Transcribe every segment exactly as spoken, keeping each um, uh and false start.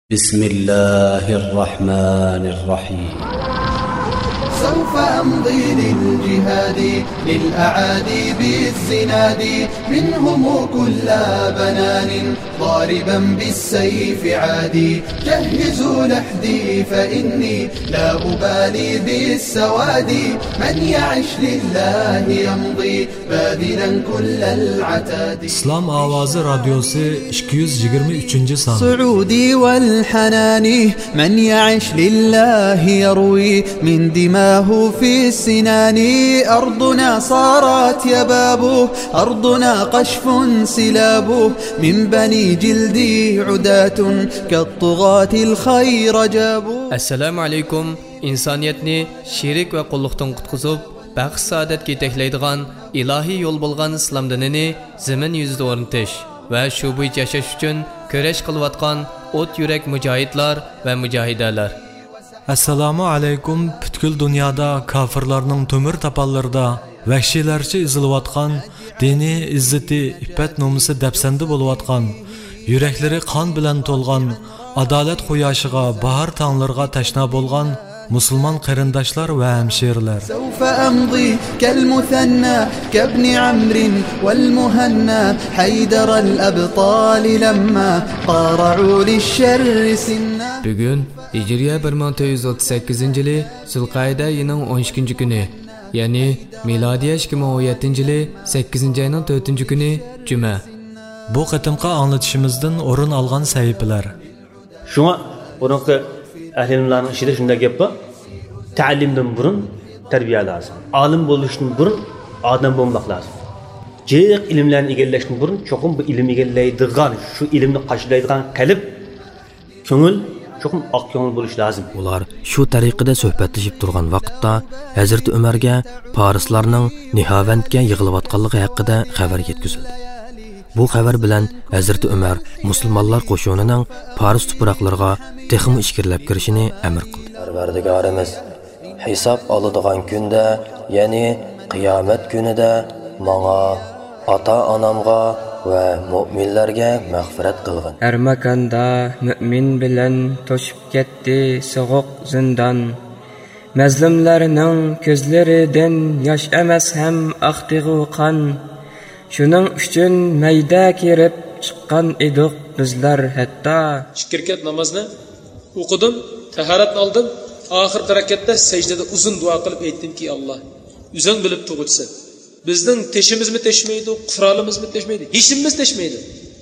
بسم الله الرحمن الرحيم سوف أمضي للجهاد للأعادي بالزناد منهم كل بنان ضاربا بالسيف عادي جهزوا لحدي فإني لا أبالي بالسواد من يعش لله يمضي باذلا كل العتاد. İslam Avazı Radyosu ikki yuz yigirma uchinchi son. صعودي والحناني من يعش لله يروي من دماه في السنان. أرضنا صارت يبابه أرضنا قشف سلابه من بني جلدي عداة كالطغاة الخير جابوا. Assalamu alaykum. İnsaniyetni şirik ve qulluqdan qutquzib, baxt saodatga yetaklaydigan ilohiy yo'l bo'lgan islom dinini zamin yuzida o'rnatish va shu bo'yicha yashash uchun kurash qilayotgan o't yurak mujohidlar va mujohidalar. Assalomu alaykum. Butkul dunyoda kofirlarning to'mir tapallarida vahshiylarcha izilayotgan diniy izzati, iffat nomusi dafsanda bo'layotgan, yuraklari qon bilan to'lgan, adolat quyoshiga, bahor tonglarga tashna bo'lgan musulmon qarindoshlar va hamshirlar. سوف أمضي كالمثنى كابن عمرو والمهنى حيدر الأبطال لما قارعوا للشر سنا. Bugun Hijriya bir ming to'rt yuz o'ttiz sakkizinchi yili Zulqa'da yining o'n ikkinchi kuni, ya'ni milodiya ikki ming o'n yettinchi yili sakkizinchi oyning to'rtinchi kuni juma. Bu qatimqa anglatishimizdan o'rin olgan sahifalar. Shunga buningki ahli ilmlarning ishida shunday gap bor. Ta'limdan burun tarbiya lazım. Alim bo'lishdan burun odam bo'lmoq lazım. Jiq ilmlarni egallashdan burun cho'qim bu ilm egallaydigan, shu ilmni qashlaydigan qalb, ko'ngil cho'qim oq ko'ngil bo'lish lazım. Ular shu tariqada suhbatlashib turgan vaqtda Hazrat Umarga Parislarning Nihavandga yig'ilayotganligi haqida xabar yetkazildi. Bu xabar bilan Hazrat Umar musulmonlar qo'shinining Paris tuproqlariga texmi ishkirlab kirishini amr qildi. Parvardigorimiz hisob oladigan kunda, ya'ni qiyomat kunida menga, ota-onamga va mu'minlarga mag'firat qilgin. Har makonda mu'min bilan to'shib ketdi so'g'uq zindon. Mazlumlarning ko'zlaridan yosh emas ham oqtig'u qon. Shuning uchun mayda kirib chiqqan edik bizlar hatto. Shirkat namozni o'qidim, tahorat oldim, oxirgi rakatda sajdada uzun duo qilib aytdimki, Alloh, o'zing bilib tug'itsin. Bizning teshimizmi teshmaydi, qurolimizni teshmaydi, hech nimamiz teshmaydi.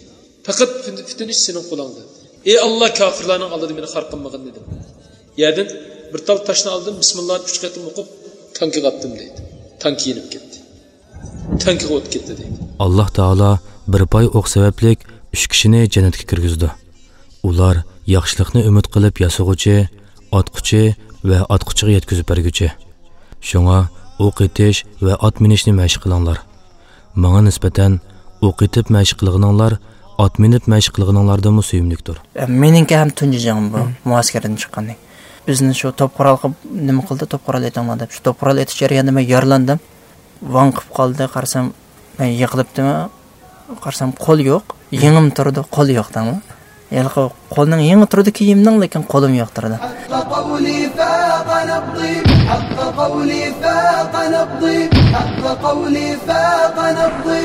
Faqat futunish sening qo'lingda. Ey Alloh, kofirlarning oldida meni xor qilmag'in dedim. Yerdan bir tal toshni oldim, bismillah uch qatim o'qib, tankiga otdim dedi. Tank yinib ketdi. Tankiga o'tib ketdi dedi. Alloh taolo bir poy o'q sabablik uch kishini jannatga kirgizdi. Ular yaxshilikni umid qilib yasag'uvchi, otquchi va otquchiga yetkazib berguchi. Shunga o'q etish va ot minishni mashq qilinglar. Menga nisbatan o'q etib mashq qilganinglar ot minib mashq qilganinglardan suyimlikdir. Meningki ham tunji jang bu, muaskardan chiqqanning. Bizni shu top qurol qilib nima qildi, top qurol etinglar deb. Shu top qurol etish jarayonida men yorlandim. Van qilib qoldi, qarasam men yiqilibdimi? Qarasam qo'l yo'q, yengim turdi, qo'l yo'q tamam. Yalqi qo'lning yengi turdi kiyimning, lekin qo'lim yo'q turdi. قولي فاق نبضي حق قولي فاق نبضي حق قولي فاق نبضي.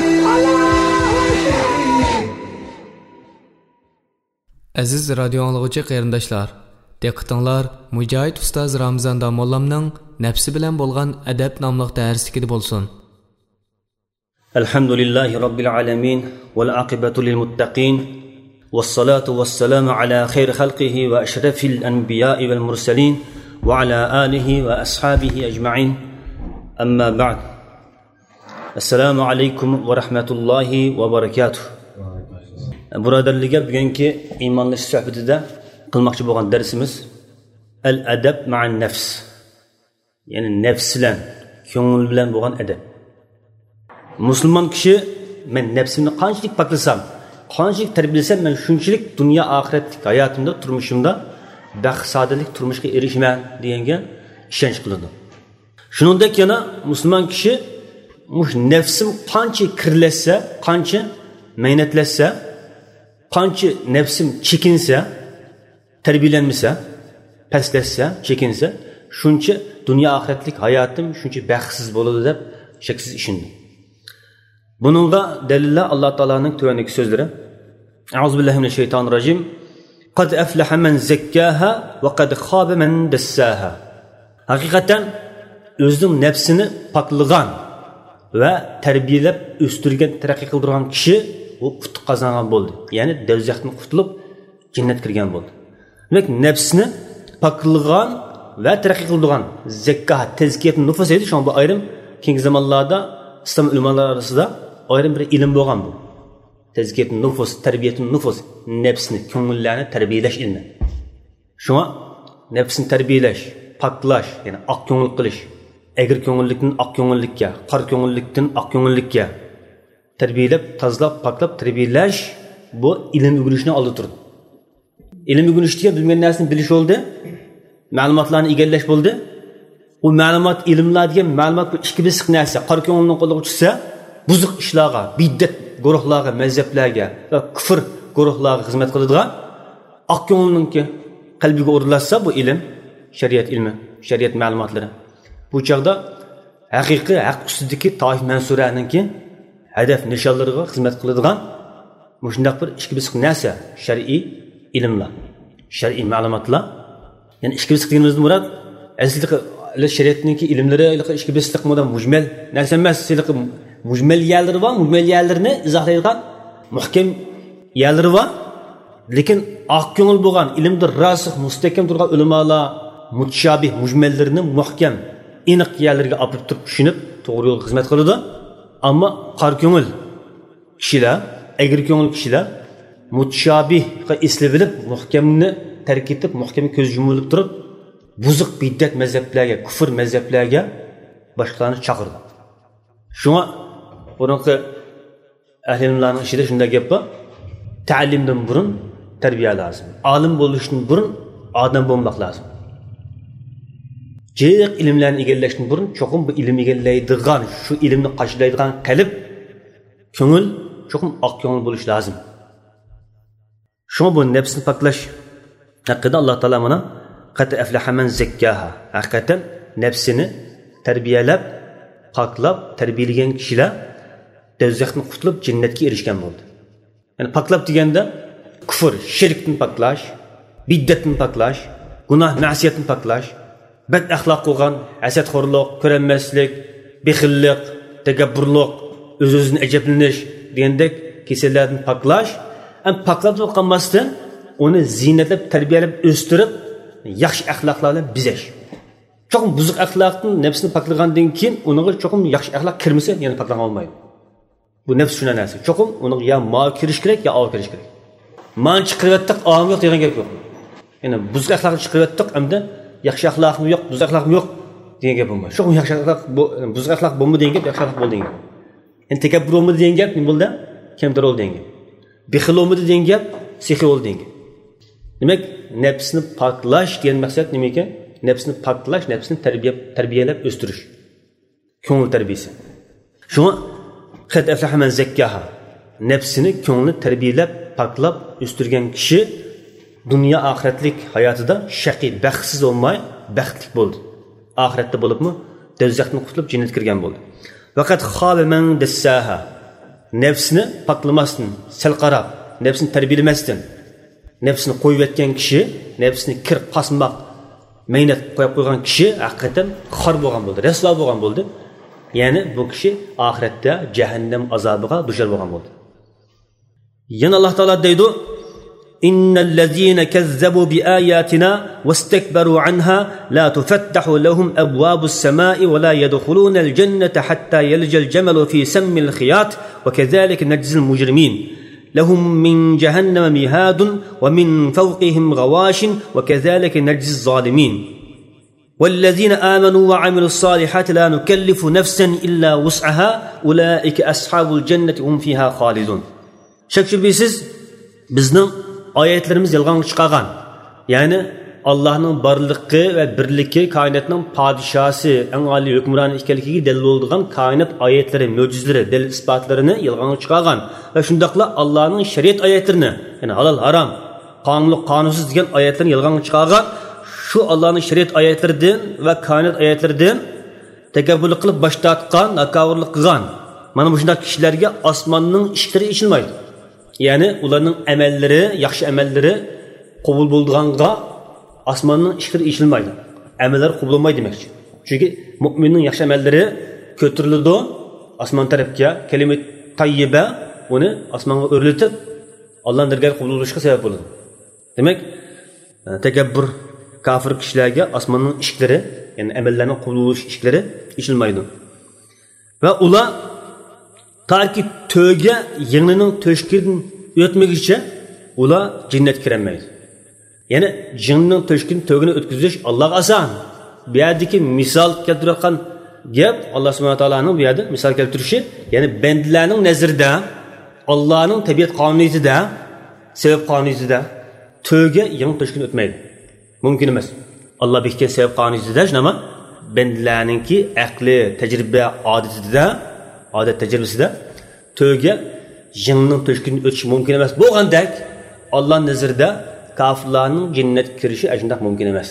Aziz radio anglag'uvchi qarindoshlar, diqqatinglar Mujohid ustoz Ramzan domollamning nafsi bilan bo'lgan adab nomli darsligida bo'lsin. Alhamdulillahi robbil alamin val aqibatu lil muttaqin. والصلاة والسلام على خير خلقه وأشرف الأنبياء والمرسلين وعلى آله وأصحابه أجمعين. أما بعد، السلام عليكم ورحمة الله وبركاته. Buradarlarga bugungi iymonli suhbatida qilmoqchi bo'lgan darsimiz al-adab ma'an nafs. Ya'ni nafs bilan, ko'ngil bilan bo'lgan adab. Musulmon kishi men nafsimni qanchalik poklasam, qanchalik tarbiyalasam, men shunchalik dunyo oxiratlik hayotimda, turmushimda baxt saodatlik turmushga erishaman deganga ishonch qiladi. Shuningdek yana musulmon kishi mush nafsim qancha kirlashsa, qancha mehnatlaşsa, qancha nafsim chekinsa, tarbiyalanmasa, pastlashsa, chekinsa, shuncha dunyo oxiratlik hayotim shuncha baxtsiz bo'ladi deb shaksiz ishindi. Buningga dalillar Alloh taolaning tuvandagi so'zlari. A'udzu billahi minash shaytonir rojim. Qad aflaha man zakkaha va qad khaba man dassaha. Haqiqatan o'zining nafsini poklagan va tarbiyalab o'stirgan, taraqqiy qildirgan kishi u qut qozongan bo'ldi. Ya'ni do'zaxdan qutulib jannatga kirgan bo'ldi. Demak, nafsni poklagan va taraqqiy qildirgan zakka, tazkiyat nufus edi. Shunga bu ayrim keyingi zamonlarda islom ulamolari orasida ayrim bir ilm bo'lgan bu. Tazkiyat nufus, tarbiyat nufus, nafsni, ko'ngillarni tarbiyalash ilmi. Shunga nafsni tarbiyalash, poklash, ya'ni oq ko'ngil qilish, egri ko'ngillikdan oq ko'ngillikka, qora ko'ngillikdan oq ko'ngillikka tarbiyalab, tozalab, poklab tarbiyalash bu ilm o'rganishni oldi turdi. Ilm o'rganishga bilgan narsani bilish bo'ldi, ma'lumotlarni egallash bo'ldi. U ma'lumot, ilmlar degan ma'lumot bu ikki bisiq narsa. Qora ko'ngilning qo'liga tushsa, buzuq ishlarga, biddat guruhlarga, mazhablarga va kufr guruhlarga xizmat qiladigan oq ko'ngilningki qalbiga o'rnashsa bu ilm, shariat ilmi, shariat ma'lumotlari. Bu chaqda haqiqiy haq ustidagi toif mansurlarningki hadaf nishonlariga xizmat qiladigan mushundaq bir ikki bisiq narsa shar'iy ilmlar, shar'iy ma'lumotlar. Ya'ni ikki bisiq deganimiz murod aslida shariatningki ilmlari ikki bisiq moda mujmal narsa emas, sizlar mujmal yerlari bor, mujmal yerlarni izohlaydigan muhkam yerlari bor. Lekin oq ko'ngil bo'lgan, ilmda rasikh, mustahkam turgan ulamolar mutashabih mujmallarni muhkam, aniq yerlarga olib turib tushunib, to'g'ri yo'lga xizmat qiladi. Ammo qora ko'ngil kishilar, egri ko'ngil kishilar mutashabihga eslab bilib, muhkamni tark etib, muhkamga ko'z yumilib turib, buzuq biddat mazhablarga, kufr mazhablarga boshqalarni chaqirdi. Shunga burunqi ahli ilmlarning ichida shunday gap bor. Ta'limdan burun tarbiya lazım. Alim bo'lishdan burun odam bo'lmoq lazım. Jiq ilmlarni egallashdan burun cho'qim bu ilm egallaydigan, shu ilmni qashlaydigan qalb, ko'ngil cho'qim oq ko'ngil bo'lish lazım. Shunga bu nafsni poklash haqida Alloh taolo mana qad aflaha man zakkaha. Haqiqatan nafsini tarbiyalab, poklab, tarbiyalagan kishilar do'zaxdan qutulib jannatga erishgan bo'ldi. Yani poklab deganda kufr, shirkni poklash, biddatni poklash, gunoh, ma'siyatni poklash, bad axloq qilgan, hasadxo'rlik, ko'ranmaslik, bexillik, takabburlik, o'z-o'zini ajablanish degandek kasallarni poklash, ham poklab qolmasdan uni ziynatlab, tarbiyalab, o'stirib, yaxshi axloqlar bilan bezash. Cho'qim buzuq axloqni nafsini poklagandan keyin uniga cho'qim yaxshi axloq kirmasa, yana poklagan olmaydi. Bu nafs shuna narsa. Cho'qim uni ya mo kirish kerak, ya ol kirish kerak. Man chiqirayotdik, olim yo'q degan gap yo'q. Ya'ni buzuq axloqni chiqirayotdik, hamda yaxshi axloqim yo'q, buzuq axloqim yo'q degan gap bo'lmaydi. Cho'qim yaxshi axloq, buzuq axloq bo'lma degan gap, yaxshi axloq bo'l degan gap. Endi takabbur bo'lma degan gap nima bo'ldi? Kamtar bo'l degan gap. Bexil bo'lma degan gap, sehi bo'l degan gap. Demak, nafsni poklash degan maqsad nima ekan? Nafsni poklash, nafsni tarbiyalab, tarbiyalab o'stirish. Ko'ngil tarbiyasi. Shunga qad aflaha man zakkaha. Nafsini, ko'nglini tarbiyalab, poklab o'stirgan kishi dunyo oxiratlik hayotida shaqiy, baxtsiz bo'lmay, baxtli bo'ldi. Oxiratda bo'libmi, do'zaxdan qutulib jannatga kirgan bo'ldi. Faqat khaba man dassaha. Nafsini poklamasdan, sal qarab, nafsini tarbiyalamasdan, nafsini qo'yib yotgan kishi, nafsini kir qasmoq, maynat qo'yib qo'ygan kishi haqiqatan xor bo'lgan bo'ldi, rasvo bo'lgan bo'ldi. Ya'ni bu kishi oxiratda jahannam azobiga duchor bo'lgan bo'ldi. Yana Alloh taolo deydi: "Innal ladzina kazzabu bi ayatina wastakbaru anha la tufattahu lahum abwabus samai wa la yadkhuluna al-jannata hatta yalja al-jamalu fi sammi al-khiyat wa kadhalika najzi al-mujrimin." لهم من جهنم مهاد ومن فوقهم غواش وكذلك نجزي الظالمين والذين آمنوا وعملوا الصالحات لا نكلف نفسا إلا وسعها أولئك أصحاب الجنة هم فيها خالدون. شك شübhesiz bizning oyatlarimiz yolg'on chiqargan. Ya'ni Allohning borligi va birligi, koinotning podshosi, eng oliy hukmron ekanligiga dalil bo'ladigan koinot oyatlari, mo'jizalari, dalil isbotlarini yolg'on chiqargan va shundaqla Allohning shariat oyatlarini, ya'ni halol, harom, qonunli qonunsiz degan oyatlarni yolg'onga chiqargan, shu Allohning shariat oyatlaridan va koinot oyatlaridan takabburlik qilib bosh tortgan, nakavrlik qilgan mana bu shunday kishilarga osmonning ishlari ichilmaydi. Ya'ni ularning amallari, yaxshi amallari qabul bo'lganga osmonning ishlari ichilmaydi. Amallar qabul bo'lmaydi demakchi. Chunki mu'minning yaxshi amallari ko'tariladi osmon tarafga, kalima tayyiba uni osmonga o'rlatib Allohning dargohiga qabul bo'lishga sabab bo'ladi. Demak, takabbur kafir kishilarga osmonning ishlari, ya'ni amallarning qabul bo'lish ishlari ichilmaydi. Va ular taki to'ga yengnining to'shkidan o'tmaguncha ular jannatga kirmaydi. Ya'ni jinning to'shkin to'gini o'tkazish Allohga oson. Bu yerdagi misol keltirgan gap Alloh subhanahu va taoloning bu yerda misol keltirishi, ya'ni bandalarning nazarida Allohning tabiat qonuniyatida, sabab qonuniyatida to'ga yeng to'shkin o'tmaydi. Mumkin emas. Alloh bekitgan sabab qonuniyatida shunama bandalarningki aqli, tajriba, odatida, odat tajribasida to'ga yengning to'shkin o'tishi mumkin emas. Bo'lgandek Allohning nazarida kafirlarning jannatga kirishi ashunday mumkin emas.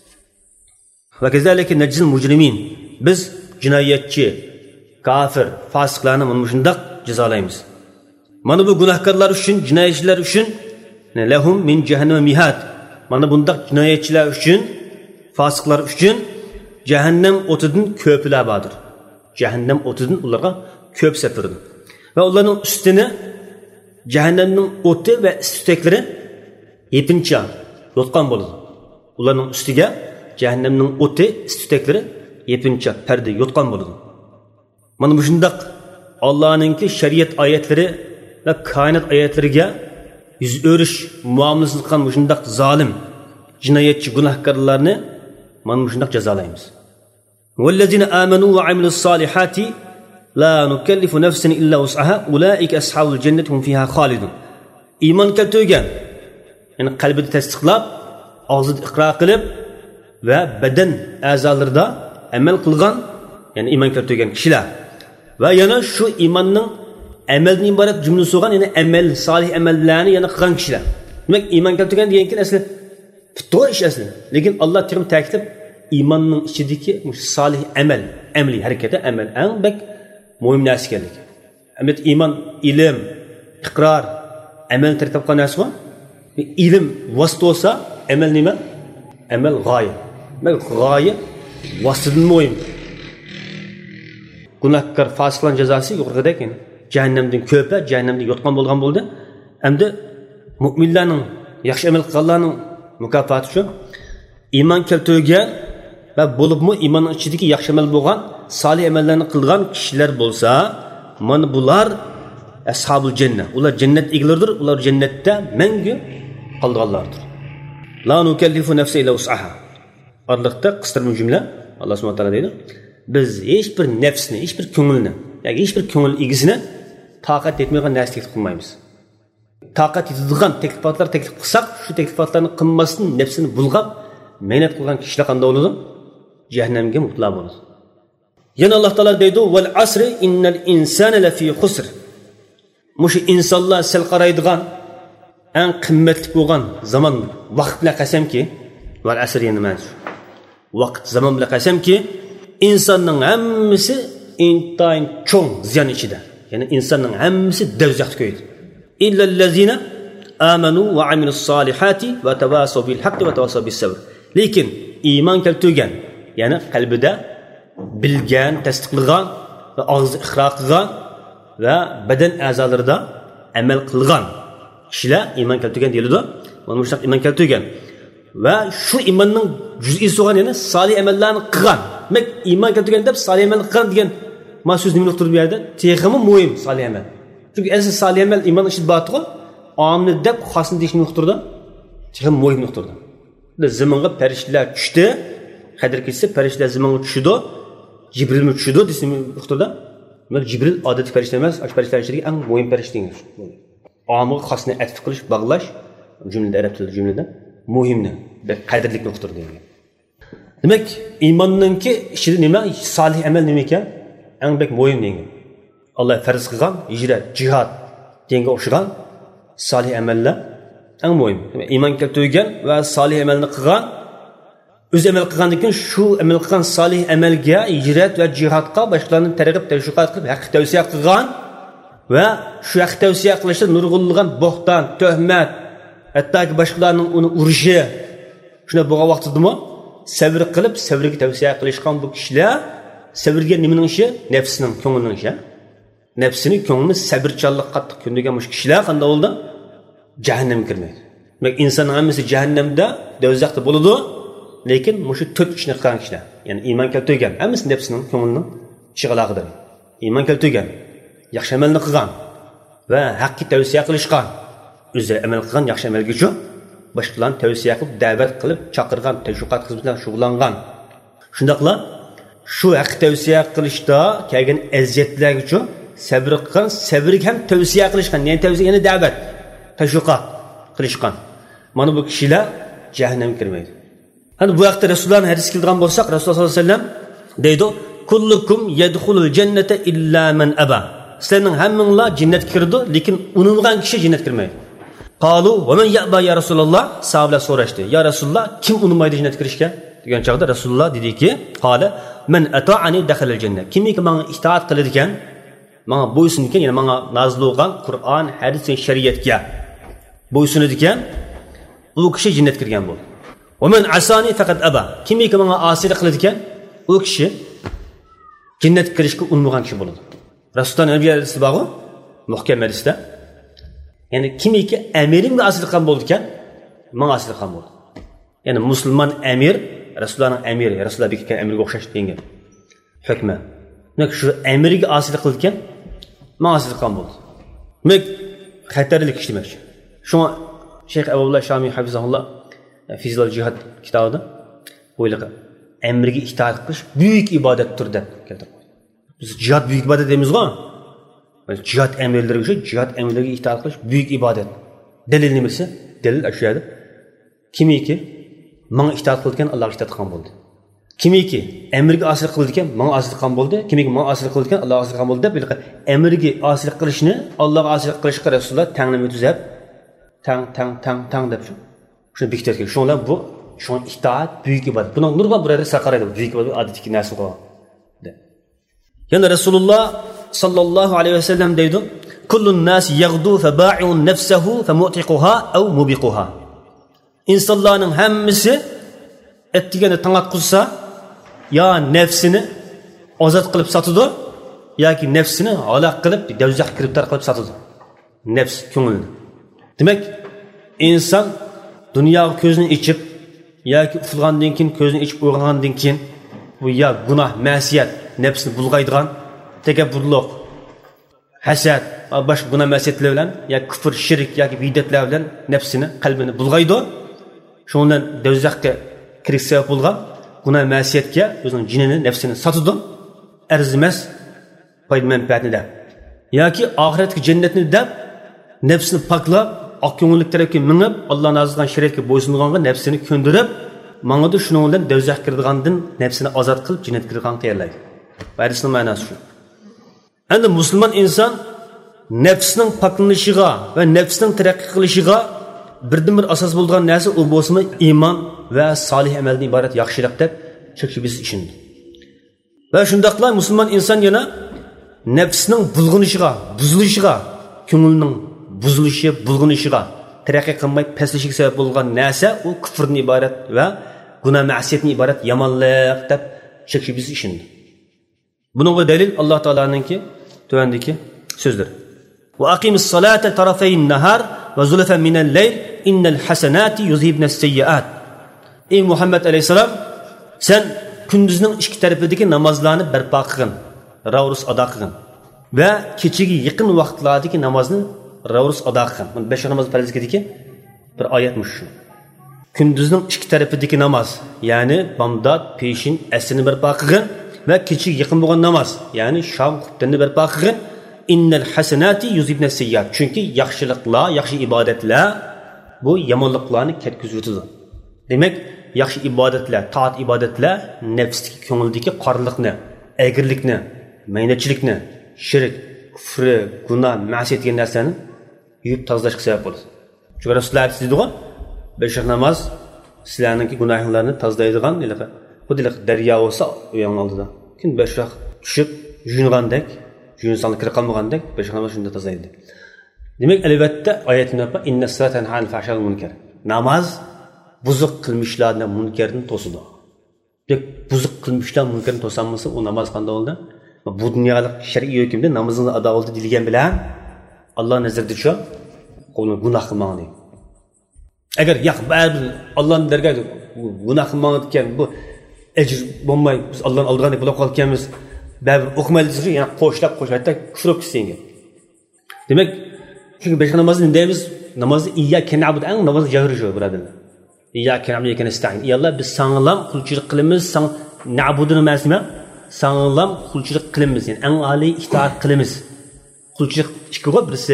Va kazalika najzil mujrimin. Biz jinoyatchi, kafir, fosiqlarni mana shunday jazolaymiz. Mana bu gunohkorlar uchun, jinoyatchilar uchun lahum min jahannam mihad. Mana bunday jinoyatchilar uchun, fosiqlar uchun jahannam o'tidan ko'plar bordir. Jahannam o'tidan ularga ko'p sepirdi. Va ularning ustini jahannamning o'ti va istiklaklari yepincha yotgan bo'ladi. Ularning ustiga jahannamning o'ti, istiklaklari yepincha parda yotgan bo'ladi. Mana bu shundaq Allohningki shariat oyatlari va koinot oyatlariga yuz o'rish muomalasini qilgan bu shundaq zolim, jinoyatchi, gunohkorlarni mana bu shundaq jazolaymiz. Vallazina amanu va amilus solihati la nukallifu nafsan illa wus'aha ulaika ashabul jannati hum fiha khalidun. Iymon keltirgan, ya'ni qalbida tasdiqlab, og'zida iqror qilib va badan a'zolarida amal qilgan, ya'ni iymon keltirgan kishilar va yana shu iymonning amaldan iborat jumlasi bo'lgan, ya'ni amal, solih amallarni yana qilgan kishilar. Demak, iymon keltirgan degan asli fitro ish asli. Lekin Alloh terim ta'kidlab iymonning ichidagi solih amal, amaliy harakati, amal eng bak muhim narsa ekanligi. Albatta iymon, ilm, iqror, amal tartib qilgan narsa. Ilm vosita bo'lsa, amal nima? Amal g'oya. Demak, g'oya vositadan muhim. Gunohkor, fosiqlar jazosi yuqoridek ekan. Jahannamdan ko'pa, jahannamda yotgan bo'lgan bo'ldi. Endi mu'minlarning, yaxshi amal qilganlarning mukofoti shu. Iymon keltirgan va bo'libmi iymonning ichidagi yaxshi amal bo'lgan, solih amallarni qilgan kishilar bo'lsa, mana bular ashabul jannah. Ular jannat egalaridir, ular jannatda mangu qolganlardir. La nukallifu nafsan illa wus'aha. Orliqda qistirma jumla Alloh subhanahu va taolo deydi. Biz hech bir nafsni, hech bir ko'ngilni, yoki hech bir ko'ngil egisini taqat etmaydigan narsa taklif qilmaymiz. Taqat etadigan taklifotlar taklif qilsak, shu taklifotlarni qilmasdan nafsini bulg'ab, mehnat qilgan kishilar qanday bo'ladi? Jahannamga mutla bo'ladi. Yana Alloh taolo deydi: "Val asri innal insana lafi khusr." Mush insonlar sal qaraydigan eng qimmatli bo'lgan zaman, vaqt bilan qasamki, val asr yana mana shu. Vaqt, zaman bilan qasamki, insonning hammasi intayin cho'ng ziyon ichida. Ya'ni insonning hammasi dovzaxga qo'ydi. Illallazina amanu va amilus solihati va tawasaw bil haqqi va tawasaw bis sabr. Lekin iymon keltirgan, ya'ni qalbida bilgan, tasdiqlagan va og'zi iqror qilgan va badan a'zolarida amal qilgan kishilar iymon keltirgan deyiladi. Mana shu iymon keltirgan va shu iymonning juz'iy bo'lgan, ya'ni solih amallarni qilgan. Demak, iymon keltirgan deb solih amal qilgan degan ma'suz nima nuqtada bu yerda? Texmi muhim solih amal. Chunki asl solih amal iymon ichida bor-ku, omni deb xosni deyish nuqtada, texmi muhim nuqtada. Zamonga farishtalar tushdi, qadr ketsa farishtalar zamonga tushdi, Jibril mi tushdi desam nuqtada. Demak, Jibril odatiy farishta emas, ash farishtalar ichidagi eng muhim farishtadir. Omga xosni atf qilish, bog'lash jumlada arab tilida jumlada muhimni, qadrlik nuqtada degan. Demak, iymonninki ichida nima? Solih amal nima ekan? Eng bek muhim degan. Alloh farz qilgan hijrat, jihad dengga o'xshagan solih amallar Eng muhim. Iymon keltirgan va solih amalni qilgan, o'z amal qilgandan keyin shu amal qilgan solih amalga hijrat va jihodga boshqalarni targ'ib tashviqat qilib haqq tavsiya qilgan va shu haqq tavsiya qilishda nurg'unlagan bo'xton, tuhmat, hattoki boshqalarning uni urishi shuna bo'lgan vaqtidami sabr qilib, sabrga tavsiya qilishgan bu kishilar sabrga nimaning ishi? Nafsining, ko'nglining ishi. Nafsini, ko'nglini sabrchanlik qattiq ko'ndirgan mush kishilar qanday bo'ldi? Jahannamga kirmaydi. Demak, insonning hammasi jahannamda, do'zaxda bo'ladi, lekin mushu to'rt ishni qilgan kishilar, ya'ni iymon keltirgan, hammasi nafsining, ko'nglining ishiga aloqador. Iymon keltirgan, yaxshi amalni qilgan va haqqi tavsiya qilishgan, o'zi amal qilgan yaxshi amalga uchun boshqalarni tavsiya qilib, da'vat qilib, chaqirgan, tashviqot xizmatlar shug'ullangan. Shundaqla shu haqq tavsiya qilishda kelgan aziyatlar uchun sabr qilgan, sabrga ham tavsiya qilishgan, ya'ni tavsiya, ya'ni da'vat, tashviqot qilishgan. Mana bu kishilar jahannamga kirmaydi. Hani bu vaqtda Rasulullohning hadisiga kelgan bo'lsak, Rasululloh sollallohu alayhi vasallam deydi: "Kullukum yadkhulul jannata illa man aba." Sizlarning hammanglar jannatga kirdi, lekin unilgan kishi jannatga kirmaydi. Qalu: "Va man ya'ba ya Rasululloh?" Sahobalar so'rashdi: "Ya Rasululloh, kim unilmaydi jannatga kirishga?" degan chaqda Rasululloh dediki: "Qala man ata'ani dakhalal jannah." Kimki menga itoat qiladi ekan, menga bo'ysun ekan, ya'ni menga nozil bo'lgan Qur'on, hadis va shariatga bo'ysunadi ekan, u kishi jannatga kirgan bo'ladi. ومن عصاني فقد أبى. Kimki menga osiylik qiladi ekan, u kishi jannatga kirishga unmagan kishi bo'ladi. Rasulullohning nabiy hadisi bor, muhkam hadisda. Ya'ni kimki amirimga osiylik qilgan bo'ldi ekan, menga osiylik qilgan bo'ldi. Ya'ni musulmon amir, Rasulullohning amiri, Rasululloh bekitgan amirga o'xshash degan hukmi. Demak, shu amirga osiylik qildi ekan, menga osiylik qilgan bo'ldi. Demak, xatarlik ish demak. Shunga Shayx Abdullah Shami hafizahulloh Fizil jihad kitobida o'ylaqa amriga itoat qilish buyuk ibodatdir deb keltirdi. Biz jihad buyuk ibodat deymiz-ku. Jihad amirlariga o'sha jihad amirlariga itoat qilish buyuk ibodat. Dalil nimasi? Dalil shu yerda. Kimiki menga itoat qilgan Allohga itoat qilgan bo'ldi. Kimiki amriga osiylik qilgan menga osiylik qilgan bo'ldi. Kimiki menga osiylik qilgan Allohga osiylik qilgan bo'ldi deb bilqa amriga osiylik qilishni Allohga osiylik qilishga Rasululloh tanglim o'tizab tang tang tang tang deb shu shuni bekitgan. Shunlar bu shun itoat buyuk ibodat. Buni nurg'on birada saqaraydi. Buyuk ibodat odatdagi narsa qo'ygan. Yana Rasululloh sallallohu alayhi vasallam deydi: "Kullun nas yaghdu fa ba'i'un nafsahu fa mu'tiquha aw mubiquha." İnsanların hammasi ettigani tanatqulsa, ya nafsini ozod qilib sotadi, yoki nafsini halok qilib do'zax kirib tarqalib sotadi. Nafs ko'ngilni. Demak, inson dunyo ko'zini ichib yoki uxlagandan keyin ko'zini ichib uyg'ongandan keyin bu ya gunoh, ma'siyat, nafsni bulg'aydigan takabburlik, hasad, boshqa gunoh ma'siyatlar bilan yoki kufr, shirk yoki bidatlar bilan nafsini, qalbini bulg'aydi. Shundan do'zaxga kirish sabab bo'lgan gunoh ma'siyatga o'zining jinini, nafsini sotadi. Arzimas foyda manfaatni deb yoki oxiratga jannatni deb nafsini poklab oq ko'ngillik tarafga minib, Alloh nozil qilgan shariatga bo'ysunganga nafsini ko'ndirib, mangada shuning bilan do'zax kirdigandan nafsini ozod qilib jannatga kirgan tayyorlaydi. Hadisning ma'nosi shu. Endi musulmon inson nafsining poklanishiga va nafsining taraqqiy qilishiga birdan-bir asos bo'lgan narsa u bo'lsa iymon va solih amaldan iborat yaxshilik deb chekishimiz ishindi. Va shundaqla musulmon inson yana nafsining bulg'unishiga, buzilishiga, ko'ngilning buzilishi, bulg'unishiga, taraqqiy qilmay paslashiga sabab bo'lgan narsa u kufrdan iborat va gunoh ma'siyatdan iborat yomonlik deb chekishimiz ishindi. Buningga dalil Alloh taolaninki tuvandagi so'zdir. Va aqimis solata tarafayn nahar va zulfan minal layl innal hasanati yuzhibna as-sayyi'at. Ey Muhammad alayhisalom, sen kunduzning ikki tarafidagi namozlarni barpo qilgin, ravrus ado qilgin va kechagi yaqin vaqtlardagi namozni ravrus ado qilgin. Mana besh namoz farzidagi bir oyatmiş shu. Kunduzning ikki tarafidagi namoz, ya'ni bomdod, peshin, asrni barpo qilgin va kechagi yaqin bo'lgan namoz, ya'ni shom, xuftanni barpo qilgin. Innal hasanati yuzhibna as-sayyi'at. Chunki yaxshiliklar, yaxshi ibodatlar bu yomonliklarni ketkizib o'tadi. Demak, yaxshi ibodatlar, toat ibodatlar nafsdagi, ko'ngildagi qorliqni, agirlikni, maynachilikni, shirk, kufr, gunoh, ma'siyat degan narsani yuvib tozalashga sabab bo'ladi. Çünkü Resulullah deydiği beş namaz sizlerinki günahlarını tazlaydigan ilaqa. Bu dilaq daryo olsa uyan oldida. Kim beş rak tushib yuyingandek, yuyinsanlar kira qolmagandek beş namaz shunda tazlaydi. Demek elbette ayetine bak inna salata tanha anil fahsha'i wal munkar. Namaz buzuq qilmishlarni munkarni to'sidi. Dek buzuq qilmishlar munkarni to'sanmasa o namaz qanday bo'ldi? Bu dunyolik shar'iy hukmda namozni ado qildi degan bilan Alloh nazarda shu qo'lni gunoh qilmang. Agar yo'q baribir Allohning dargohida gunoh qilmang ekan bu ajr bo'lmay biz Allohning oldiga bo'lib qolganmiz. Baribir o'qimaydi desa yana qo'shlab qo'shlatda kufr qilsangiz. Demak, çünkü beş namazı deyimiz namazı iyyake na'budu en namazı jahri şu birodarlar. İyyake na'budu iyyake nestaîn. Ey Allah biz sağlam kulçuluk qilamiz, san na'buduni emasmi? Sağlam kulçuluk qilamiz. Yani en ali itoat qilamiz. Kulçuluk ikkiga birisi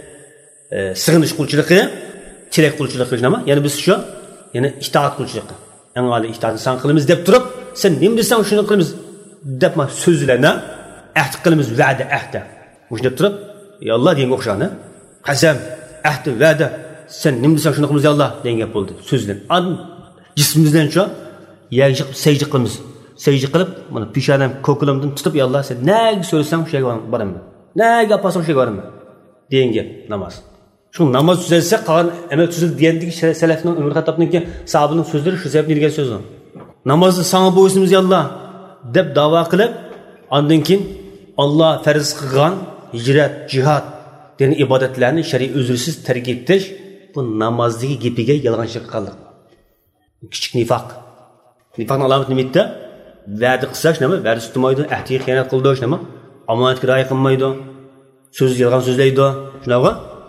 e, sig'inish kulçuluqi, tilak kulçuluqi nima? Yani biz şu yani itoat kulçuluqi. En ali itoatni san qilamiz deb turib, sen nima desang shuni qilamiz deb ma so'zlarni ahd qilamiz, va'da ahda. Shuni deb turib, ey Allah degan o'xshani qasam, ahd, va'da sen nima desang shuni qilamiz ey Allah degan gap bo'ldi so'zdan. Ad jismimizdan shu yag'ib sajda qilamiz. Sajda qilib, mana peshonam ko'klamdan tutib ey Allah sen nega so'rasang shu yerga boraman. Nega pasang shu yerga boraman degan gap namoz. Shu namoz tuzalsa qolgan amal tuzil degandagi salafning Umar Xattobningki sahobaning so'zlari shu sabab nirgan so'z. Namozni sana bo'ysimiz ey Allah deb da'vo qilib, ondan keyin Alloh farz qilgan hijrat, jihad deni ibadetlerini şer'i özürsüz terk etiş bu namazdaki gepige yalğançılık qildik. Küçük nifak. Nifakın alameti nimette? Verdi qilsaş nima? Verdi tutmaydı, ahdiga xiyonat qildi nima? Omonatga rioya qilmaydi, so'z yalg'on so'zlaydi, shunaqa.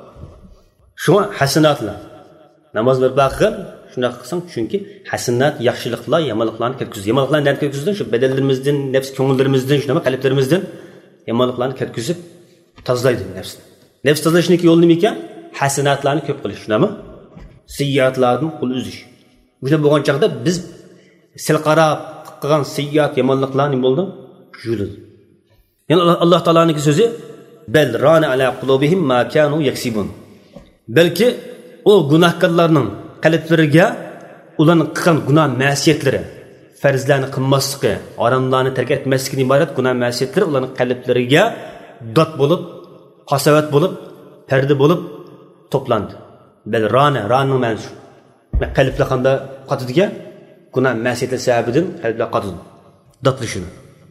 Shuna hasanatlar. Namoz bir baqil, shunaqa qilsang chunki hasanat yaxshiliklar, yomonliklarni ketkizadi. Yomonliklarni nerga ketkizadi? Shu bedellarimizdan, nafs ko'ngillerimizdan, shunaqa qalblarimizdan yomonliklarni ketkizib tozlaydi nafsni. Nefs tozalashning yo'li nima ekan? Hasanatlarni ko'p qilish, shunami? Sayyiatlardan qo'l uzish. Bunda bo'lgan chaqda biz sil qarab qilgan sayyat yomonliklar nima bo'ldi? Yurdi. Ya'ni Alloh taolaning so'zi bel rana ala qulubihim ma kanu yaksibun. Balki o gunohkorlarning qalblariga ularning qilgan gunoh ma'siyatlari, farzlarni qilmasligi, oromlarni tark etmaslikdan iborat gunoh ma'siyatlari ularning qalblariga dot bo'lib qasavat bo'lib, perde bo'lib toplandı. Bel rana, ranning ma'nosi. Qalblar qanda qatadigan gunoh ma'siyatlar sababidan qalblar qatadi. Datlishini.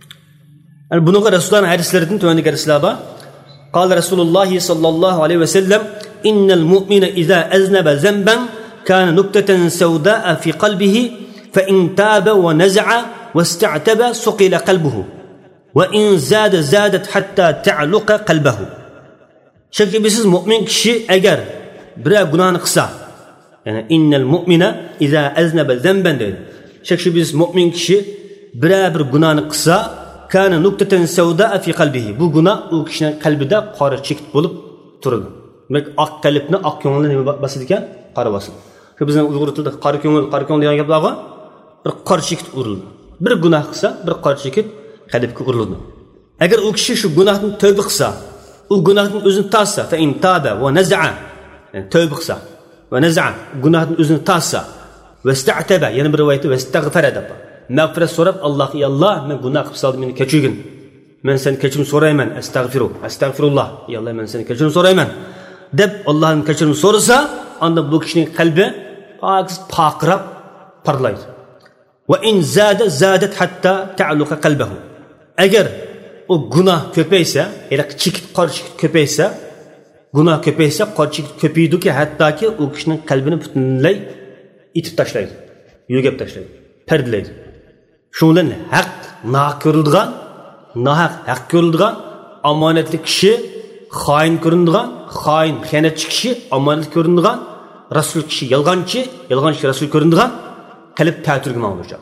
Yani bunga Rasulullohning hadislaridan tuvandagi hadislar bor. Qala Rasululloh sallallohu alayhi va sallam innal mu'mina idza aznaba zamban kana nuqtatan sawda'a fi qalbihi fa in taba wa naza'a wasta'taba suqila qalbuhu wa in zada zadat hatta ta'luqa qalbuhu. Şüphesiz mümin kişi eğer bir günahını kısa, yani innel mu'mina iza aznaba zamban dedi. Şüphesiz mümin kişi bir bir günahını kısa, kana nuqtatan sawda'a fi qalbihi. Bu günah o kişinin kalbide qora çekit bulup turur. Demek ak kalbini ak ko'ngilni nima basadi ekan? Qora basadi. Şu bizning Uyg'ur tilida qora ko'ngil, qora ko'ngil degan gap bor. Bir qora çekit urildi. Bir günah kısa, bir qora çekit qalbga urildi. Eğer o kişi şu günahdan tövbe kısa, o günahın özünü tassa fa in taba ve naza'a yani tövbe qilsa ve naza'a günahın özünü tassa ve ista'taba yani bir rivayette ve istiğfar edip mağfiret so'rab Alloh ey Allah men günah qilib soldim meni kechirgin men sen kechirim so'rayman astagfiru astagfirullah ey Allah men seni kechirim so'rayman deb Allohdan kechirim so'rasa unda bu kishining qalbi pokiz paqirab parlaydi ve in zada zadat hatta ta'luqa qalbuhu agar o günah köpeyse, yani çekit qarşık köpeyse, günah köpeyse qarşık köpeydi ki hatta ki o kişinin kalbini bütünley itip taşlaydı, yögep taşlaydı, perdeleydi. Şundan hak nahak görüldüğün, nahak hak görüldüğün, amanetli kişi, hain göründüğün, hain, hiyanetçi kişi, amanetli göründüğün, Resul kişi, yalgancı, yalgancı Resul göründüğün, kalp təətürgün olacaq.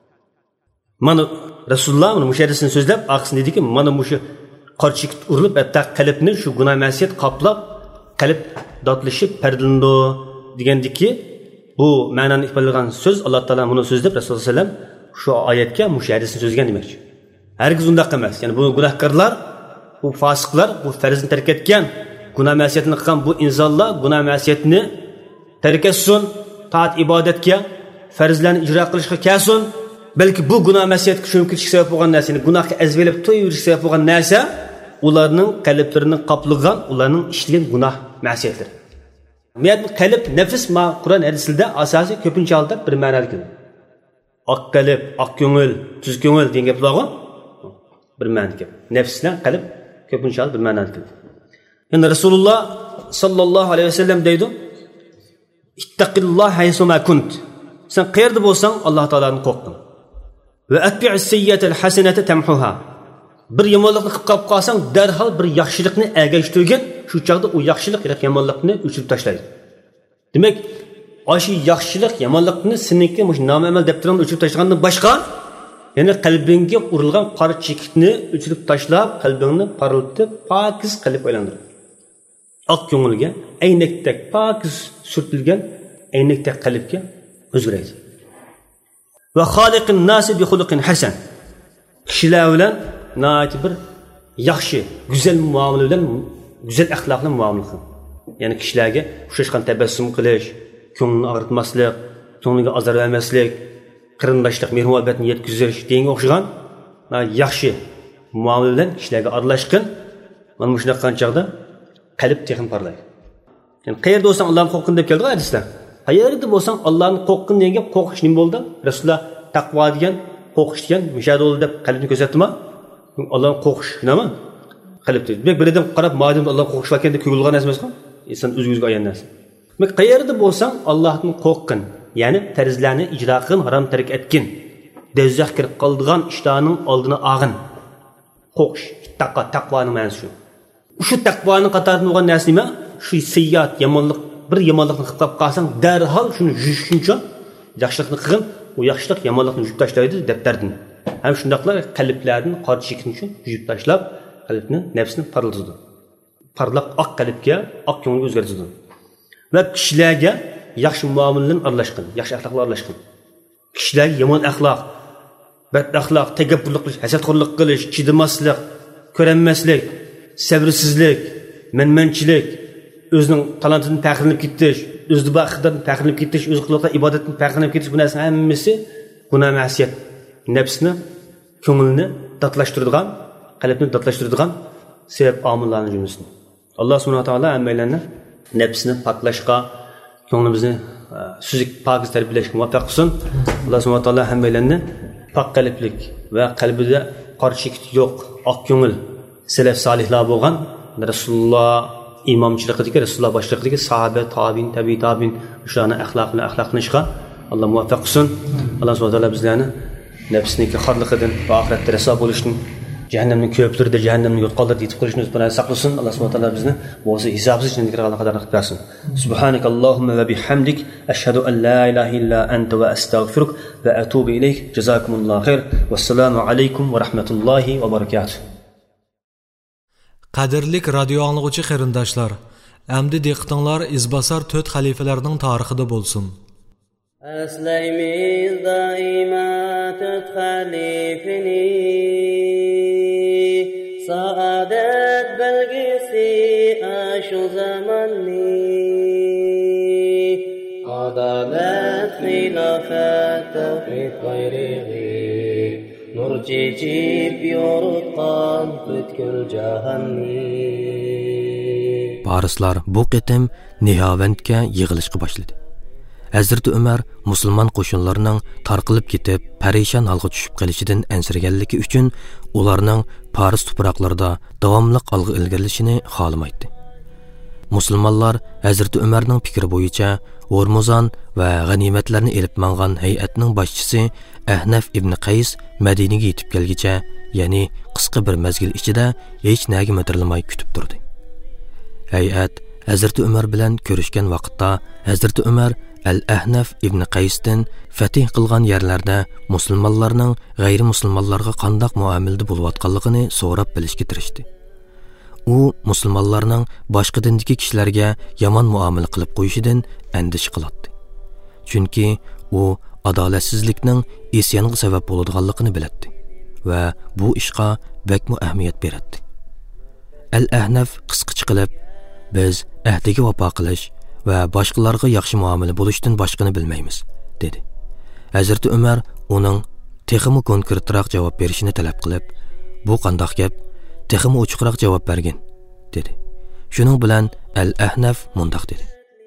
Mana Resulullah bunu müşahidesini sözlep aksın dedi ki mana muşu qarşık urilib hatta qalbni shu gunoh ma'siyat qoplab qalb dodlashib perdilindi degandiki bu ma'noni ifodalagan so'z Alloh taolo buni so'zlab Rasululloh sallam shu oyatga müşahidesini so'zgan demakchi. Hargiz undaq emas. Ya'ni bu gunohkorlar, bu fosiqlar, bu farzni tark etgan, gunoh ma'siyatini qilgan bu insonlar gunoh ma'siyatni tark etsin, taat ibodatga, farzlarni ijro qilishga kelsin. Balki bu gunoh masiyatga cho'mkitish sabab bo'lgan narsani, gunohga azvelib to'yirish sabab bo'lgan narsa ularning qalblarini qoplagan, ularning ishlagan gunoh masiyatlar. Miyat qalb, nafs ma Qur'on hadisida asosiy ko'pincha holda bir ma'noda keladi. Oq qalb, oq ko'ngil, tuz ko'ngil degan gap bor. Bir ma'noda keladi. Nafs bilan qalb ko'pincha holda bir ma'noda keladi. Yani Rasulullah sallallahu alayhi vasallam deydi: "İttaqillah haysuma kunt." Sen qayerda bo'lsang, Alloh taoladan qo'rqin. Va atbi'is sayyi'atal hasanata tamhuha. Bir yomonlikni qilib qolib qolsang, darhol bir yaxshilikni ergashtirgin, shu chaqda u yaxshilik yoki yomonlikni o'chirib tashlaydi. Demak, o'sha yaxshilik, yomonlikni seniki mush nomamal daftaringni o'chirib tashlagandan boshqa, ya'ni qalbingga urilgan qora chekitni o'chirib tashlab, qalbingni parlatib, pokiz qilib aylantiradi. Oq ko'ngilga, aynakdek pokiz surtilgan aynakdek qalbga o'zgaradi. Va xoliqin nasi bi xuluqin hasan. Kishilar bilan nayt bir yaxshi, go'zal muomala bilan, go'zal axloqli muomala qil. Ya'ni kishilarga xushashqan tabassum qilish, ko'nglini og'ritmaslik, ko'ngliga azor bermaslik, qarindoshlik, mehr-muhabbatni yetkazish degan o'xshagan yaxshi muomala bilan kishilarga aralashqin. Mana shunday qanchaqda qalb texin parlaydi. Yani qayerda bo'lsang Allohni qo'rqin deb keldi hadisda. Qayerda bo'lsang Allohni qo'rqin degan qo'rqish nima bo'ldi? Rasululloh taqvo degan, qo'rqish degan mishadol deb qalbni ko'rsatdimi? Allohni qo'rqish nima? Qalbda. Demak, bir odam qarab, "Madem Alloh qo'rqish ekan" deb ko'ngilgan emasmi? Inson o'z-o'ziga olgan narsa. Demak, qayerda bo'lsang Allohni qo'rqin, ya'ni farzlarni ijro qilin, harom tark etgin. Do'zaxga kirib qoldigan ishlarning oldini olgin. Qo'rqish, taqvo, taqvoning ma'nosi shu. Shu taqvoning qatorida bo'lgan narsa nima? Shu sayyat, yomonlik, bir yomonlikni qilib qolsang, darhol shuni yuzishuncha yaxshilikni qilgin, u yaxshilik yomonlikni yuzib tashlaydi daftardan. Ham shundaqlar qalblardan qora chekitni uchun yuzib tashlab, qalbni, nafsni parlatadi. Parlaq oq qalbga, oq ko'ngilga o'zgartiradi. Va kishilarga yaxshi muomala bilan aralashqin, yaxshi axloqlar aralashqin. Kishilarga yomon axloq, bad axloq, takabburlik qilish, hasadxo'rlik qilish, chidamaslik, ko'ranmaslik, sabrsizlik, menmanchilik, o'zining talantini faxrlanib ketish, o'zida bor iqtidorni faxrlanib ketish, o'z qilgan ibodatini faxrlanib ketish, bu narsaning hammasi gunoh ma'siyat, nafsni, ko'ngilni dodlashtiradigan, qalbni dodlashtiradigan sebab omillarning jumlasidir. Alloh subhanahu va taolo hammalarni nafsni poklashga, ko'nglimizni suzik pokiz tarbiyalashga muvaffaq qilsin. Alloh subhanahu va taolo hammalarni pok qalblik va qalbida qora chekit yo'q, oq ko'ngil salaf solihlar bo'lgan Rasululloh imomchiligidagi, Rasululloh boshchiligidagi sahoba, tabiin, tabi'i tabiin shularni axloqini axloqlanishga Alloh muvaffaq qilsin. Alloh subhanahu va taolo bizlarni nafsniki xorliqidan va oxiratda raso bo'lishdan, jahannamning ko'plarida jahannamning yo'tqollarida yetib qolishni o'z bilan saqlasin. Alloh subhanahu va taolo bizni bo'lsa hisobsiz jannatga kirgan qadar qilib bersin. Subhanakallohumma va bihamdik ashhadu an la ilaha illa anta va astaghfiruka va atubu ilayk. Jazakumullohu xayr. Vassalomu alaykum va rahmatullohi va barakatuh. Qadirlik radio anglag'uchi qarindoshlar, amdi diqqatinglar izbasar to'rt xalifalarning tarixida bo'lsin. Aslaymiz doimo to'rt xalifani, saodat belgisi shu zamonni, adolat, xilofat, tawhid bayrog'i nur chechib yoritgan butkul jahonni. Parislar bu qitim Nihavandga yig'ilishga boshladi. Hazrati Umar musulmon qo'shinlarining tarqilib ketib, parishon holga tushib qolishidan ansiraganligi uchun ularning Paris tuproqlarida davomli olg'a ilgarilishini xohlamaydi. Musulmonlar Hazrati Umarning fikri bo'yicha Hormuzon va g'animatlarni elib mangan hay'atning boshchisi Ahnaf ibn Qays Madinaga yetib kelgicha, ya'ni qisqa bir mezgil ichida hech nega matirilmay kutib turdi. Hay'at Hazrati Umar bilan ko'rishgan vaqtda Hazrati Umar Al-Ahnaf ibn Qaysdan fatih qilgan yerlarda musulmonlarning g'ayri musulmonlarga qanday muomalada bo'layotganligini so'rab bilishga tirishdi. U musulmonlarning boshqa dindagi kishilarga yomon muomala qilib qo'yishidan andish qiladi. Chunki u adolatsizlikning isyonga sabab bo'ladiganligini biladi va bu ishga bakmo ahamiyat beradi. Al-Ahnaf qisqacha qilib, biz ahdiga vafo qilish va boshqalarga yaxshi muomala bo'lishdan boshqani bilmaymiz, dedi. Hazrat Umar uning texmi konkretroq javob berishini talab qilib, bu qandoq gap? Texmi ochiqroq javob bergin, dedi. Shuning bilan Al-Ahnaf mundoq dedi.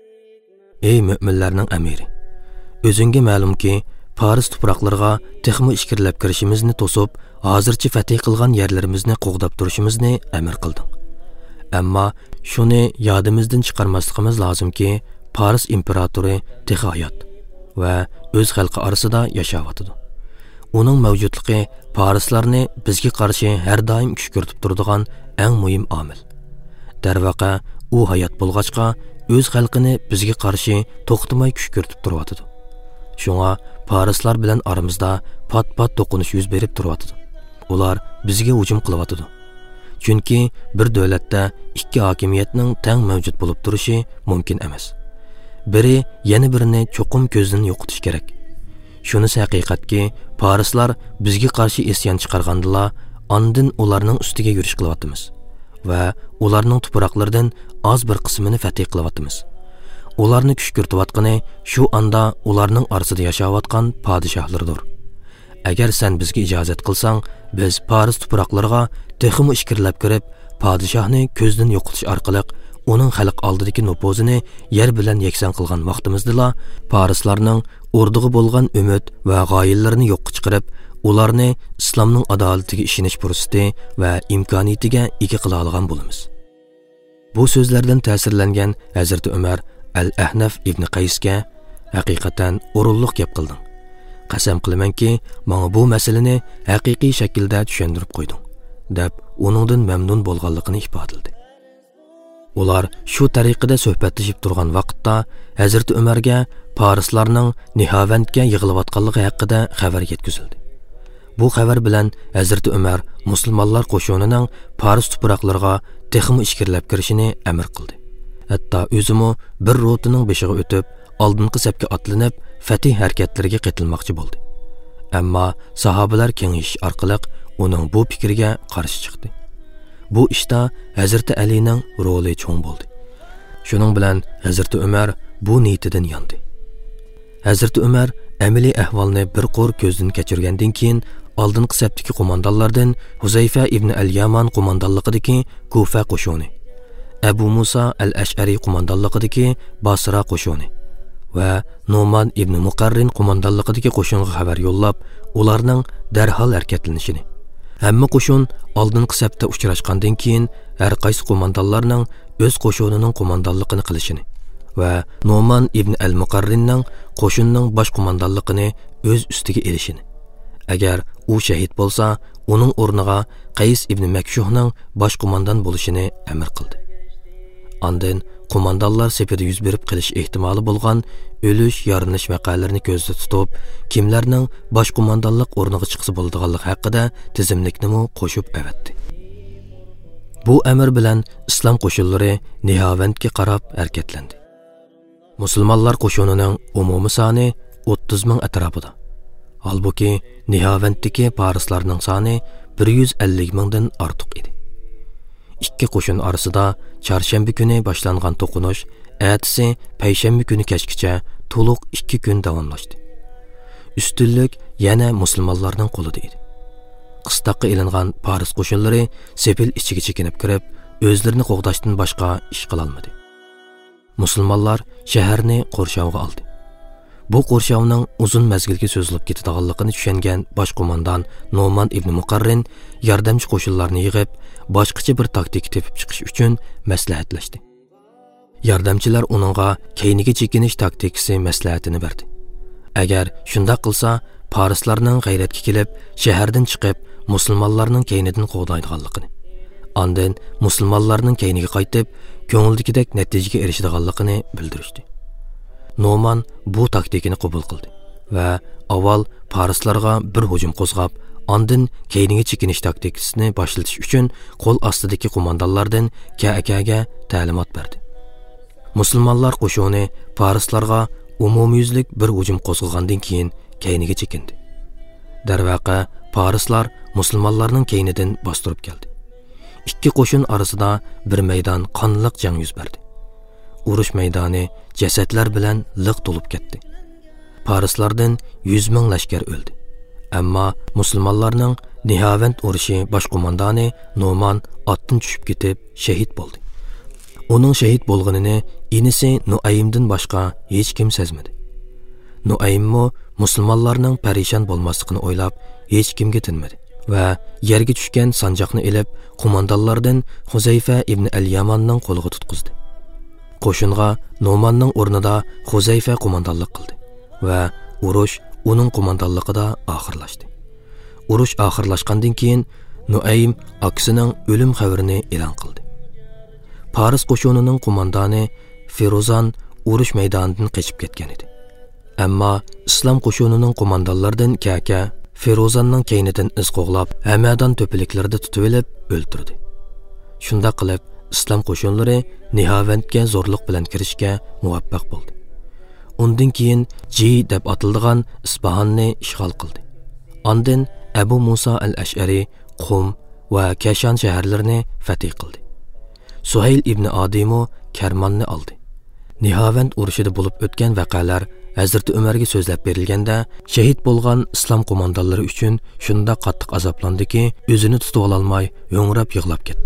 Ey mu'minlarning amiri, o'zingga ma'lumki, Paris tuproqlariga texmi ishkirlab kirishimizni to'sib, hozircha fatih qilgan yerlarimizni qo'g'dab turishimizni amr qilding. Ammo shuni yodimizdan chiqarmasligimiz lozimki, Paris imperatori texi hayot va o'z xalqi orasida yashayotdi. Uning mavjudligi Parislarni bizga qarshi har doim kuch ko'rsatib turadigan eng muhim omil. Darvaqa u hayot bo'lg'achqa o'z xalqini bizga qarshi to'xtamay kuch ko'rsatib turibdi. Shunga Parislar bilan aramizda pat-pat to'qinish yuz berib turibdi. Ular bizga hujum qilyapti. Chunki bir davlatda ikki hokimiyatning teng mavjud bo'lib turishi mumkin emas. Biri yana birini cho'qim ko'zdan yo'qotish kerak. Shunisi haqiqatki, Parislar bizga qarshi isyon chiqargandilar, ondan ularning ustiga yurish qilyapmiz va ularning tuproqlaridan oz bir qismini fatih qilyapmiz. Ularni kuch ko'rsatayotgani shu anda ularning orasida yashayotgan podshohlardir. Agar sen bizga ijozat qilsang, biz Paris tuproqlariga texmi ishkirlab kirib, podshohni ko'zdan yo'qotish orqali uning xalq oldidagi nupozini yer bilan yakson qilgan vaqtimizda Parislarning o'rdiga bo'lgan umid va g'oyalarini yo'qqa chiqarib, ularni islomning adolatiga ishonish fursati va imkoniyatiga ega qila olgan bo'lamiz. Bu so'zlardan ta'sirlangan Hazrat Umar Al-Ahnaf ibn Qaysga haqiqatan o'rinliq gap qilding. Qasam qilamanki, menga bu masalani haqiqiy shaklda tushuntirib qo'yding, deb uningdan mamnun bo'lganligini ifodaladi. Ular shu tariqada suhbatlashib turgan vaqtda Hazrat Umarga Parislarning Nihavandga yig'ilayotganligi haqida xabar yetkazildi. Bu xabar bilan Hazrat Umar musulmonlar qo'shinining Paris tuproqlariga texmi ishkirlab kirishini amr qildi. Hatto o'zimi bir rotining beshiga o'tib, oldingi safga otlanib, fatih harakatlariga qatilmoqchi bo'ldi. Ammo sahobalar kengayish orqali uning bu fikriga qarshi chiqdi. Bu ishda Hazrat Alining roli cho'ng bo'ldi. Shuning bilan Hazrat Umar bu niyatidan yondi. Hazrat Umar amaliy ahvolni bir qo'r ko'zdan kechirgandan keyin oldingi safdagi qo'mondonlardan Huzayfa ibn al-Yaman qo'mondonligidagi Kufa qo'shini, Abu Musa al-Ash'ari qo'mondonligidagi Basra qo'shini va Nu'man ibn Muqarrin qo'mondonligidagi qo'shinga xabar yo'llab, ularning darhol harakatlanishini, hamma qo'shin oldingi safda uchrashgandan keyin har qaysi qo'mondonlarning o'z qo'shinining qo'mondonligini qilishini va Nu'man ibn al-Muqarrinning qo'shinning bosh qo'mondonligini o'z ustiga elishini. Agar u shahid bo'lsa, uning o'rniga Qays ibn Makshuhning bosh qo'mondon bo'lishini amr qildi. Ondan qo'mondonlar sepida yuz berib qilish ehtimoli bo'lgan o'lish, yorinish vaqalarini ko'zda tutib, kimlarning bosh qo'mondonlik o'rniga chiqsa bo'ladiganligi haqida tizimlikni qo'shib avatdi. Bu amr bilan islom qo'shinlari Nihavandga qarab harakatlandi. Musulmonlar qo'shinining umumiy soni o'ttiz ming atrofida. Halbuki Nihavanddagi parislarning soni bir yuz ellik mingdan ortiq edi. Ikki qo'shin orasida chorshanba kuni boshlangan to'qinish ertasi payshanba kuni kechgacha to'liq ikki kun davomlashdi. Ustunlik yana musulmonlarning qo'lida edi. Qishtaqqa ilingan Paris qo'shinlari sepil ichiga chekinib kirib, o'zlarini qo'g'dashdan boshqa ish qila olmadi. Musulmonlar shaharni qo'rshovga oldi. Bu qo'rshovning uzun mazgilga so'zilib ketadiganligini tushungan bosh qo'mondon Nu'man ibn Muqarrin yordamchi qo'shinlarni yig'ib, boshqacha bir taktik tepib chiqish uchun maslahatlashdi. Yordamchilar uningga keyniga chekinish taktikasi maslahatini berdi. Agar shunday qilsa, parislarning g'ayratga kelib, shahardan chiqib, musulmonlarning keynidan qo'g'daydiganligini, ondan musulmonlarning keyniga qaytib, ko'ngildagidek natijaga erishadiganligini bildirishdi. Nu'man bu taktikini qabul qildi va avval parislarga bir hujum qo'zg'ab, ondan keyniga chekinish taktikasini boshlatish uchun qo'l ostidagi qo'mondonlardan K A K'ga ta'limot berdi. Musulmonlar qo'shini parislarga umumyuzlik bir hujum qo'zg'agandan keyin keyniga chekindi. Darvaqa parislar musulmonlarning keynidan bostirib keldi. Ikki qo'shin orasida bir maydon qonliq jang yuz berdi. urush maydoni jasadlar bilan liq to'lib ketdi. Parislardan yuz ming lashkar o'ldi. Ammo musulmonlarning Nihavand urushi bosh qo'mondoni Noman otdan tushib ketib shahid bo'ldi. Uning shahid bo'lganini inisi Nuaymdan boshqa hech kim sezmadi. Nuaymmo musulmonlarning parishon bo'lmasligini o'ylab hech kimga tinmadi va yerga tushgan sanjoqni ilib qo'mondonlardan Huzayfa ibn al-Yamanning qo'liga tutqizdi. Qo'shinga Nomanning o'rnida Huzayfa qo'mondonlik qildi va urush uning qo'mondonligida oxirlashdi. Urush oxirlashgandan keyin Nuaym akisining o'lim xabarini e'lon qildi. Paris qo'shinining qo'mondoni Ferozan urush maydonidan qochib ketgan edi. Ammo islom qo'shinining qo'mondonlaridan Kaka Ferozanning keynidan iz qo'g'lab, Hamadan to'piliklarda tutib olib o'ldirdi. Shunda qilib, islom qo'shinlari Nihavandga zo'rliq bilan kirishga muvaffaq bo'ldi. Undan keyin Ji deb atiladigan Isfahonni ishg'ol qildi. Ondan Abu Musa al-Ash'ari Qum va Kashan shaharlarini fath qildi. Suhayl ibn Adimo Karmonni oldi. Nihavand urushida bo'lib o'tgan voqealar Hazrat Umarga so'zlab berilganda, shahid bo'lgan islom qo'mondonlari uchun shunda qattiq azoblandiki, o'zini tutib ololmay, yo'ngrab yig'lab ketdi.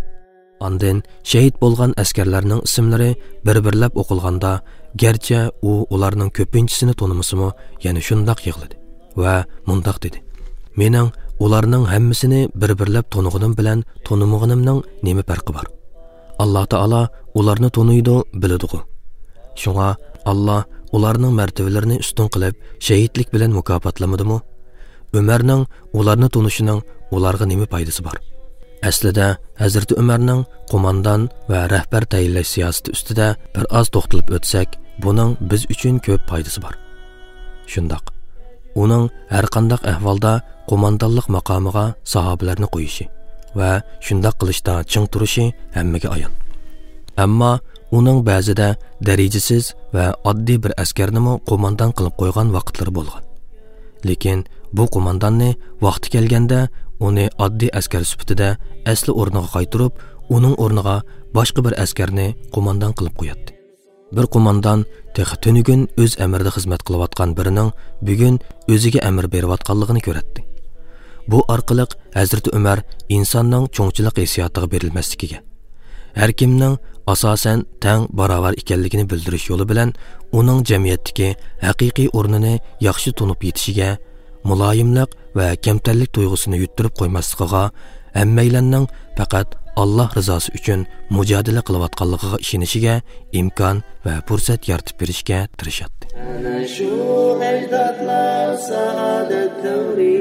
Ondan shahid bo'lgan askarlarning ismlari bir-birlab o'qilganda, garchi u ularning ko'pinchisini tonimasimi, yana shundoq yig'ladi va mundoq dedi: "Mening ularning hammasini bir-birlab toniganim bilan tonimaganimning nima farqi bor? Alloh taolo ularni toniydi, biladi. Shunga Alloh ularning martabalarini ustun qilib, shahidlik bilan mukofotlamadimi? Umarning ularni tonishining ularga nima foydasi bor?" Aslida Hazrat Umarning qo'mondon va rahbar tayinlash siyosati ustida bir oz to'xtalib o'tsak, buning biz uchun ko'p foydasi bor. Shundoq, uning har qanday ahvolda qo'mondonlik maqomiga sahobalarni qo'yishi va shundoq qilishda ching turishi hammaga ayon. Ammo uning ba'zida darajasiz va oddiy bir askarni qo'mondon qilib qo'ygan vaqtlari bo'lgan. Lekin bu qo'mondonni vaqti kelganda uni oddiy askar sifatida asli o'rniga qaytarib, uning o'rniga boshqa bir askarni qo'mondon qilib qo'yadi. Bir qo'mondon texi tunugun o'z amrida xizmat qilayotgan birining bugun o'ziga amr berayotganligini ko'radi. Bu orqali Hazrat Umar insonning cho'ngchilik hissiyotiga berilmasligiga, har kimning asosan tang barobar ekanligini bildirish yo'li bilan uning jamiyatdagi haqiqiy o'rnini yaxshi tunib yetishiga, muloyimlik va kamtarlik tuyg'usini yuttirib qo'ymasligiga, hammaylarning faqat Alloh rizosi uchun mujodala qilayotganligiga ishonishiga imkon va fursat yaratib berishga tirishadi. Ana shu ajdodlar saodat davri,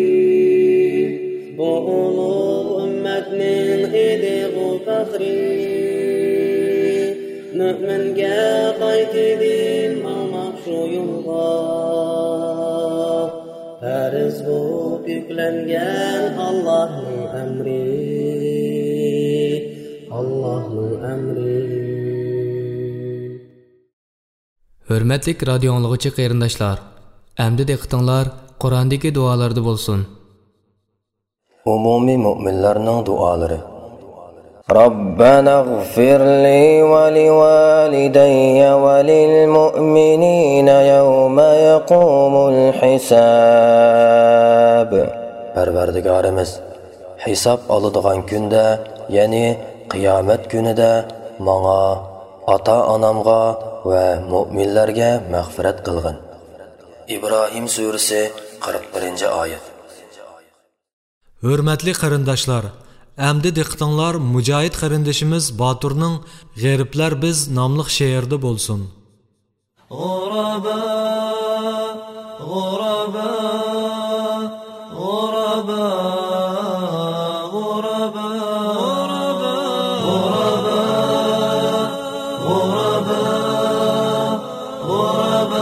bu ulug' ummatning idig'u faxri, mu'minga qaytidin ma'noq shu yo'lga, farz bo'lib yuklangan Allohning amri, Allohning amri. Hürmetlik radyo anlıqçı qeyrindaşlar, əmdi diqqətinlər Qur'andakı dualarda bolsun. Umumi müminlərinin duaları. Rabbana ighfir li wa li walidayya wa lil mu'minina yawma yaqumul hisab. Parvardigarimiz, hisob oladigan kunda, ya'ni qiyomat kunida menga, ota-onamga va mu'minlarga mag'firat qilgin. İbrahim surasi qirq birinchi oyat. Hürmetli qarindoshlar, əmdi diqqətinlər Mücahid qarindashimiz Baturning G'ariblar biz nomli she'rida bo'lsin. G'uraba, g'uraba, g'uraba, g'uraba, g'uraba, g'uraba, g'uraba,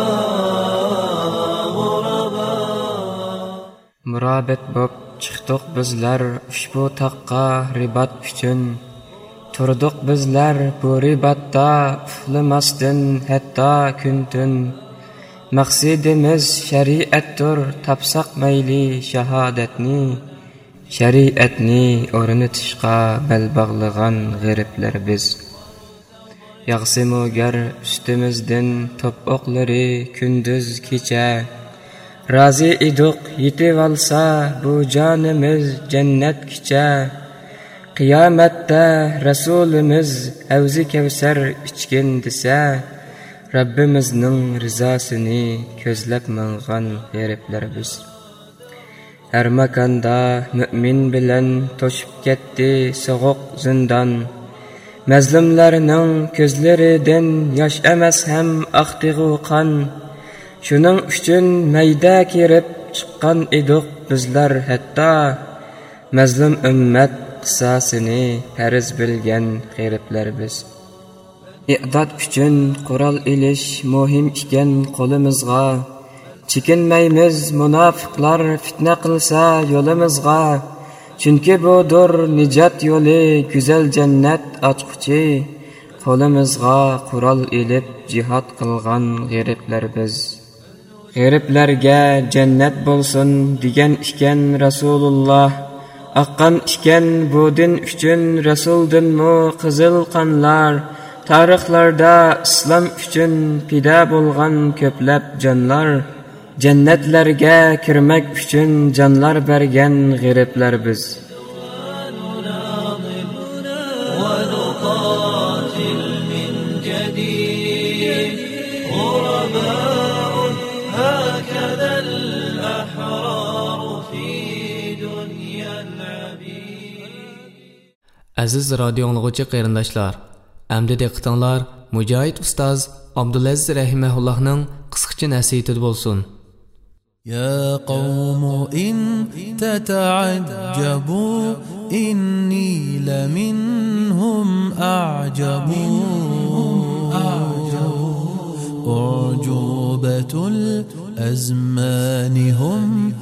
g'uraba. Murabet bo'p chiqdik bizlar ushbu taqqa ribat uchun, turdik bizlar bu ribatda uxlamasdan hatto kun-tun. Maqsadimiz shariatdir, topsaq mayli shahodatni, shariatni o'rnatishga bel bog'lagan g'ariblar biz. Yağsımı ger üstümüzden top oqları gündüz kecha. Razi iduq yetib alsa bu canımız cennet kicha. Qiyamette Resulümüz Havzi Kevser içkin desa, Rabbimizning rizasini ko'zlab mangan g'ariblar biz. Her makanda mümin bilen toşup ketdi soğuk zindan. Mazlumlarning ko'zlaridan yosh emas ham aqtig'u qon. Shuning uchun mayda kirib chiqqan edik bizlar hatto. Mazlum ummat qissasini farz bilgan g'ariblar biz. İ'dod uchun qurol ilish muhim ekan qo'limizga. Chekinmaymiz munofiqlar fitna qilsa yo'limizga. Chunki budur nijot yo'li, go'zal jannat ochquchi. Qo'limizga qurol ilib jihad qilgan g'ariblar biz. G'ariblarga jannat bo'lsin degan ekan Rasululloh. Aqqan ekan bu din uchun Rasuldinmi qizil qonlar. Tarixlarda islom uchun fida bo'lgan ko'plab jonlar. Jannatlarga kirmak uchun jonlar bergan g'ariblar biz. Aziz radio anglag'uvchi qarindoshlar, amdi diqqatinglar Mujohid ustoz Abdulaziz rahimahullahning qisqacha nasihati bo'lsin. يا قوم إن تتعجبوا إني لمنهم أعجب أعجوبة الأزمان هم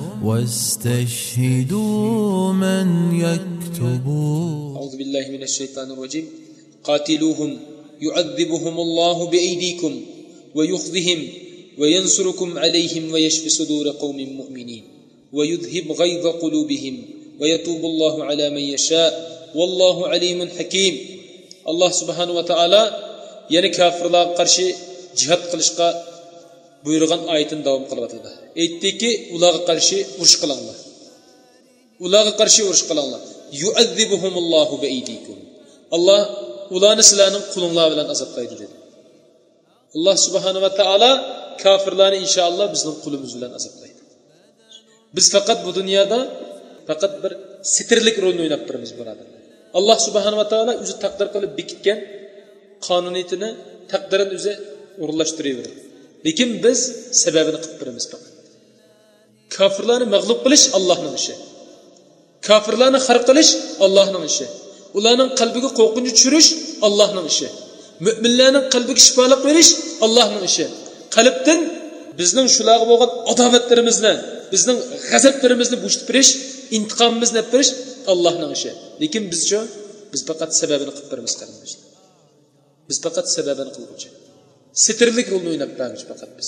واستشهدوا من يكتب. أعوذ بالله من الشيطان الرجيم. قاتلوهم يعذبهم الله بأيديكم ويخذهم وينصركم عليهم ويشفي صدور قوم مؤمنين ويذهب غيظ قلوبهم ويتوب الله على من يشاء والله عليم حكيم. الله سبحانه وتعالى yani kafirlarga qarshi jihad qilishga buyurgan oyatini davom qilyapti. Aytdiki, ularga qarshi urush qilinglar. Ularga qarshi urush qilinglar. Yu'azzibuhumullahu bi'aydikum. Allah ularni sizlarning qo'linglar bilan azoblaydi dedi. Allah subhanahu va taolo kafirlarni inshaalloh bizning qo'limiz bilan azoblaydi. Biz faqat bu dunyoda faqat bir sitirlik rolni o'ynab turamiz birodarlar. Allah subhanahu va taolo o'zi taqdir qilib bekitgan qonuniyatini, taqdirini o'zi o'rinlashtiraveradi. Lekin biz sababini qilib turamiz faqat. Kafirlarni mag'lub qilish Allohning ishi. Kafirlarni xar qilish Allohning ishi. Ularning qalbiga qo'rqinch tushirish Allohning ishi. Müminlarning qalbiga shifolik berish Allohning ishi. Qalbdan bizning shularga bo'lgan adovatlarimizni, bizning g'azablarimizni bo'shatib berish, intiqomimizni olib berish Allohning ishi. Lekin bizcha biz faqat sababini qilib beramiz qarindoshlar. Biz faqat sababini qiluvchi. Sitirlik rolini o'ynab beramiz faqat biz.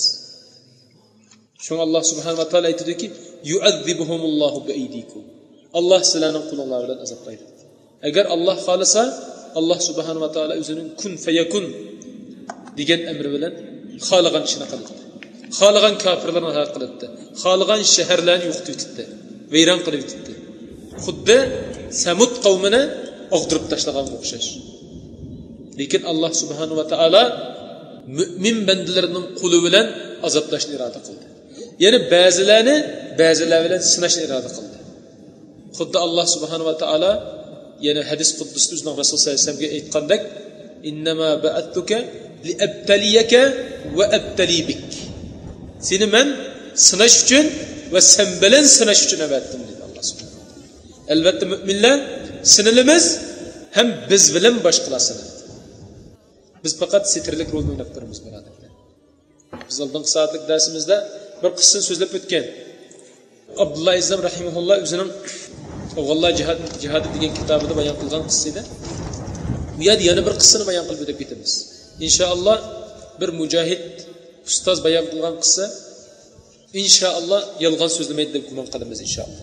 Shunga Alloh subhanahu va taolo aytadiki, yu'azzibuhumullohu bi'aydikum. Alloh sizlarning qo'linglar bilan azoblaydi. Agar Alloh xolisa, Alloh subhanahu va taolo o'zining kun fayakun degan amri bilan xohlagan ishni qildi. Xohlagan kofirlarni halok qildi. Xohlagan shaharlarni yo'qotib ketdi. Vayron qilib ketdi. Xuddi Samud qavmini og'dirib tashlaganga o'xshash. Lekin Alloh subhanahu va taolo mu'min bandalarining qo'li bilan azoblashni iroda qildi. Ya'ni ba'zilarni ba'zilar bilan sinashni iroda qildi. Xuddi Alloh subhanahu va taolo yana hadis quddusda o'zining Rasul sollallohu alayhi vasallamga aytgandek, "Innama ba'attuka liabtaliyaka va abtali bik." Seni men sinash uchun va sen bilan sinash uchun avatdim dedi Alloh subhanahu. Albatta mu'minlar sinilimiz ham biz bilan boshqalar. Biz faqat sitirlik rolni o'ynab turamiz birodarlar. Biz oldingi soatlik darsimizda bir qissani so'zlab o'tgan. Abdullah Izzam rahimahulloh o'zining O'g'illar jihad jihadi degan kitobida bayon qilgan qissada bu yerda yana bir qissani bayon qilib o'tib ketamiz. Inshaalloh bir mujohid ustoz bayon qilgan qissa inshaalloh yolg'on so'zlamaydi deb gumon qilamiz inshaalloh.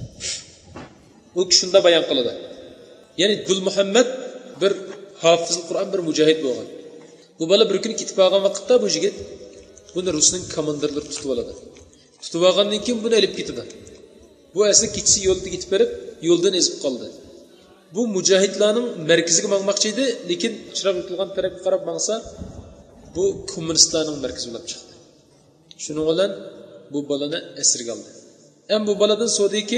U shunda bayon qiladi. Ya'ni Gul Muhammad bir hofizul Qur'on bir mujohid bo'lgan. Bu bola bir kun ketib qolgan vaqtda bu yigit buni Rusning komandirlari tutib oladi. Tutib olgandan keyin buni olib ketadi. Bu asli ketisi yo'lda ketib berib, yo'ldan ezib qoldi. Bu mujohidlarning markaziga mangmoqchi edi, lekin chiroq o'tilgan tarafga qarab mangsa, bu kommunistlarning markazi bo'lib chiqdi. Shuning bilan bu bolani asirga oldi. Ham bu boladan so'diki,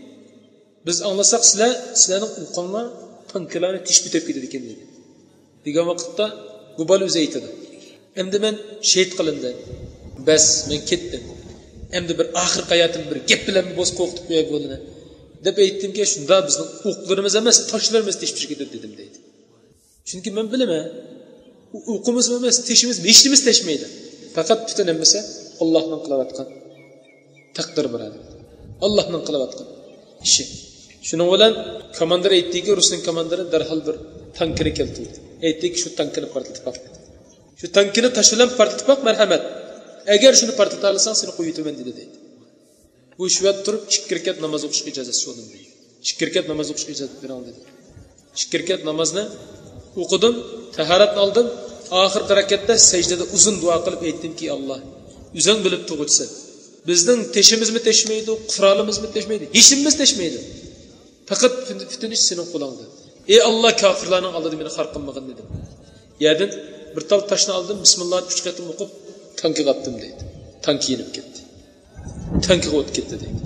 biz anglasak sizlar, sizlarning uqonlar tankalarni tishib bitib ketadi ekan dedi. Degan vaqtda bu bola o'zi aytadi. Endi men shahid qilindi. Bas, men ketdim. Endi bir oxirgi hayotim bir gap bilan bo'z qo'qitib qo'yay bo'ldi. Deb aytdimki, shunda bizning o'qlarimiz emas, toshlarimiz tishib ketadi dedim deydi. Chunki men bilaman, o'qimiz emas, tishimiz, meshimiz tashmaydi. Faqat butun emas, Allohning qilayotgan taqdir bo'ladi. Allohning qilayotgan ishi. Shuning bilan komandir aytdiki, Rusning komandiri darhol bir tankini keltirdi. Aytdiki, shu tankini portlatib qo'y. Shu tankini tashlab portlatib qo'y, marhamat. Agar shuni portlata olsang, seni qo'yib yutaman dedi deydi. Bu shuyat turib ikki rakat namoz o'qishga ijozat so'radim deydi. ikki rakat namoz o'qishga ijozat bering dedi. ikki rakat namozni o'qidim, tahoratni oldim. Oxirgi rakatda sajdada uzun duo qilib aytdimki, Alloh, o'zing bilib tug'itsin. Bizning teshimizmi teshmaydi, quralimizmi teshmaydi, hechimiz teshmaydi. Faqat futunish sening qo'lingda. Ey Alloh, kofirlarning oldida meni xor qilmag'in dedim. Yerdan bir tal toshni oldim, bismillah uch qatim o'qib, tankiga otdim deydi. Tanki yenib ketdi. Tankiga o'tib ketdi deydi.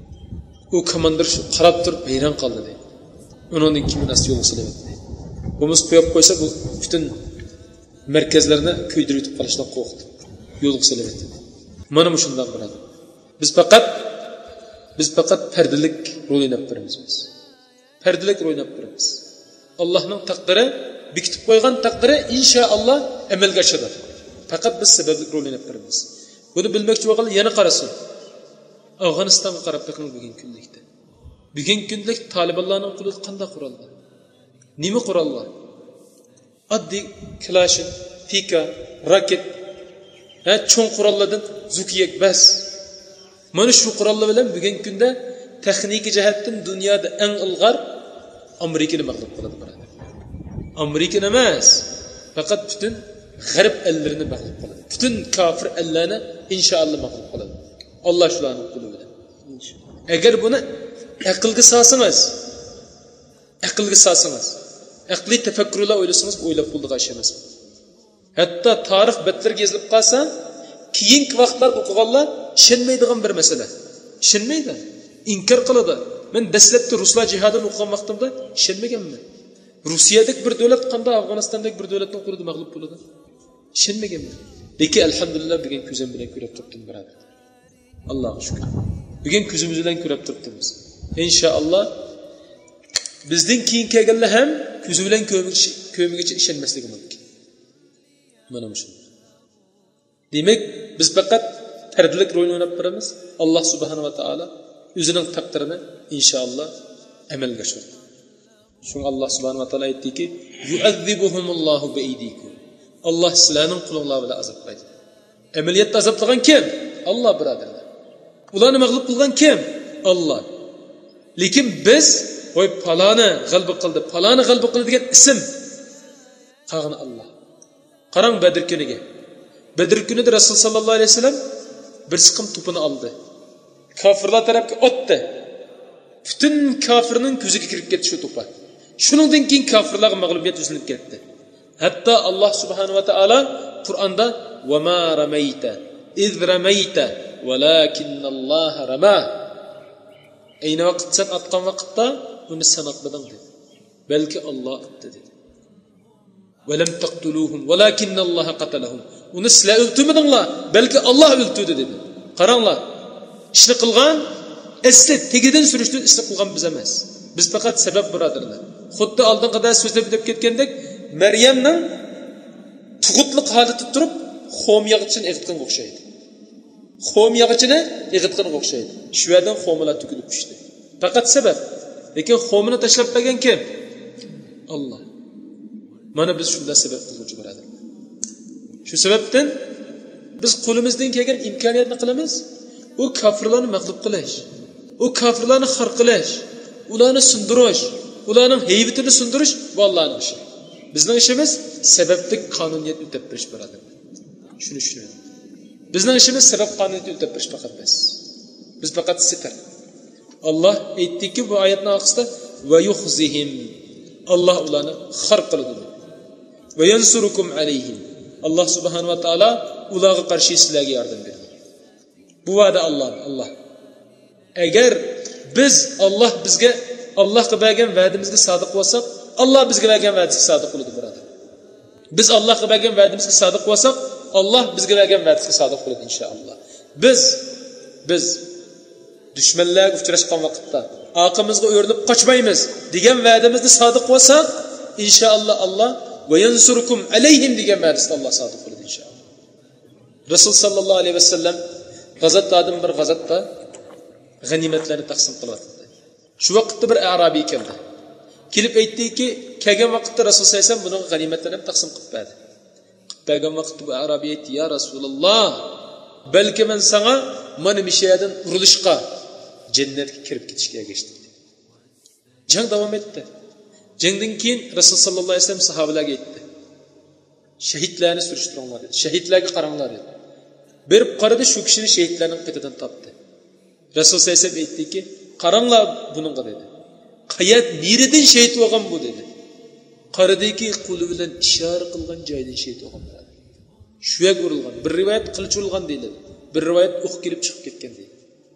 U komandir shu qarab turib hayron qoldi deydi. Uning kimin asti yo'l siladi deydi. Bumuz qo'yib qo'ysa bu butun markazlarni kuydirib yutib qolishdan qo'rqdi. Yo'l siladi. Mana bu shunday bo'ladi. Biz faqat biz faqat pardalik rol o'ynab turamiz biz. Pardalik rol o'ynab turamiz. Allohning taqdiri, bekitib qo'ygan taqdiri inshaalloh amalga oshadi. Faqat biz sabablik rol o'ynab turamiz. Buni bilmoqchi bo'lgan yana qarasin. Afg'onistonga qarab bakın bugun kunlikda. Bugun kunlik Talibanlarning qo'lida qanday qurollar? Nima qurollar? Oddiy klashin, fika, raket, ha, cho'ng qurollardan zukiyak bas. Mana shu qurollar bilan bugun kunda texnik jihatdan dunyoda eng ilg'or Amerikani mag'lub qiladi birodar. Amerikani emas, faqat butun g'arb ellarini mag'lub qiladi. Butun kofir ellarni inshaalloh mag'lub qiladi. Alloh shularning qo'li bilan. Agar buni aqlga solsangiz, aqlga solsangiz, aqliy tafakkurlar o'ylasangiz, o'ylab bo'ldigan ish emas. Hatto tarix betlarga yozilib qolsa, keyingi vaqtlar o'qiganlar ishonmaydigan bir masala. Ishonmaydi, inkor qiladi. Men dastlabda ruslar jihodini o'qigan vaqtimda ishonmaganman. Rossiyadagi bir davlat qanday Afg'onistondagi bir davlatning qo'lida mag'lub bo'ladi? Ishonmaganman. Lekin alhamdulillah bugun ko'zim bilan ko'rib turibdim birodar. Allohga shukr. Bugun ko'zimiz bilan ko'rib turibmiz. Inshaalloh bizning keyin kelganlar ham ko'zi bilan ko'migicha ishonmasligi mumkin. Mana shu. Demak, biz faqat pardalik rol o'ynab turamiz. Alloh subhanahu va taolo o'zining taqdirini inshaalloh amalga oshiradi. Shunga Alloh subhanahu va taolo aytdiki, yu'azzibuhumullohu bi'aydikum. Alloh sizlarning qo'linglar bilan azoblaydi. Amaliyotda azoblagan kim? Alloh birodarlar. Ularni mag'lub qilgan kim? Alloh. Lekin biz voy paloni g'alba qildi, paloni g'alba qildi degan ism qag'ini Alloh. Qarang Badr kuniga. Badr kunida Rasul sallallohu alayhi vasallam bir siqim to'pini oldi. Kofirlar tarafga otdi. Butun kofirning ko'ziga kirib ketdi shu to'pa. Shuningdan keyin kofirlarga mag'lubiyat yuzinib ketdi. Hatto Alloh subhanahu va taolo Qur'onda va ma ramayta iz ramayta walakinnalloh rama. Ayni vaqt sen atgan vaqtda uni sen atmading dedi. Balki Alloh atdi dedi. Va lam taqtuluhum walakinnalloh qatalahum. Uni sizlar o'ltirmadinglar, balki Alloh o'ltirdi dedi. Qaranglar. Ishni qilgan asli tegidan surishni ishni qilgan biz emas. Biz faqat sabab birodarlar. Xuddi oldinqida so'zlab deb ketgandek, Maryamning tug'utliq holida turib, xom yog'ichini eg'itganga o'xshaydi. Xom yog'ichini eg'itganga o'xshaydi. Shu yerdan xomalar to'kilib tushdi. Faqat sabab. Lekin xomini tashlab qo'ygan kim? Alloh. Mana biz shunda sabab qiluvchi birodar. Shu sababdan biz qo'limizdan kelgan imkoniyatni qilamiz. U kofirlarni mag'lub qilish, u kofirlarni xor qilish, ularni sundirish, ularning haybatini sundirish Allohning ishi. Bizning ishimiz sabablik qonuniyat o'tab berish birodar. Shuni tushunadi. Bizning ishimiz sabab qonuniyat o'tab berish faqat emas. Biz faqat sifat. Allah aytdiki bu oyatning oxirida va yuhzihim. Allah ularni xor qiladi. Va yansurukum alayhim. Allah subhanahu va taolo ularga qarshi sizlarga yordam beradi. Bu va'da Allah, Allah. Agar biz Allah bizga Allohga bergan va'damizga sodiq bo'lsak, Allah bizga bergan va'dasiga sodiq bo'ladi, birodar. Biz Allohga bergan va'damizga sodiq bo'lsak, Allah bizga bergan va'dasiga sodiq bo'ladi inshaalloh. Biz biz dushmanlarga uchrashgan vaqtda orqamizga o'rnib qochmaymiz degan va'damizni sodiq bo'lsak, inshaalloh Allah va yansurukum alayhim degan va'dasida Allah sodiq bo'ladi inshaalloh. Rasul sallallohu alayhi vasallam g'azotdan bir g'azotda g'animatlarni taqsim qilyapti. Shu vaqtda bir arabiy keldi. Kelib aytdiki, kelgan vaqtda Rasul sallallohu alayhi vasallam buning g'animatlarini taqsim qilib berdi. Qilib bergan vaqtda bu arabiy aytdi: "Ya Rasululloh, balki men sana mana mishayadan urilishqa jannatga kirib ketishga erishdim." Jang davom etdi. Jangdan keyin Rasul sallallohu alayhi vasallam sahobalarga aytdi: "Shahidlarni surishtiringlar" dedi. "Shahidlarga qaranglar" dedi. Berib qaradi, shu kishini shahidlarning qetidan topdi. Rasul sallallohu alayhi vasallam aytdiki, "Qaranglar buningga" dedi. "Qayat neridan shahid bo'lgan bu" dedi. Qaradiki qo'li bilan ishora qilgan joydan shahid bo'lgan. Shu yer urilgan. Bir rivoyat qilich urilgan deyiladi. Bir rivoyat o'q kelib chiqib ketgan deydi.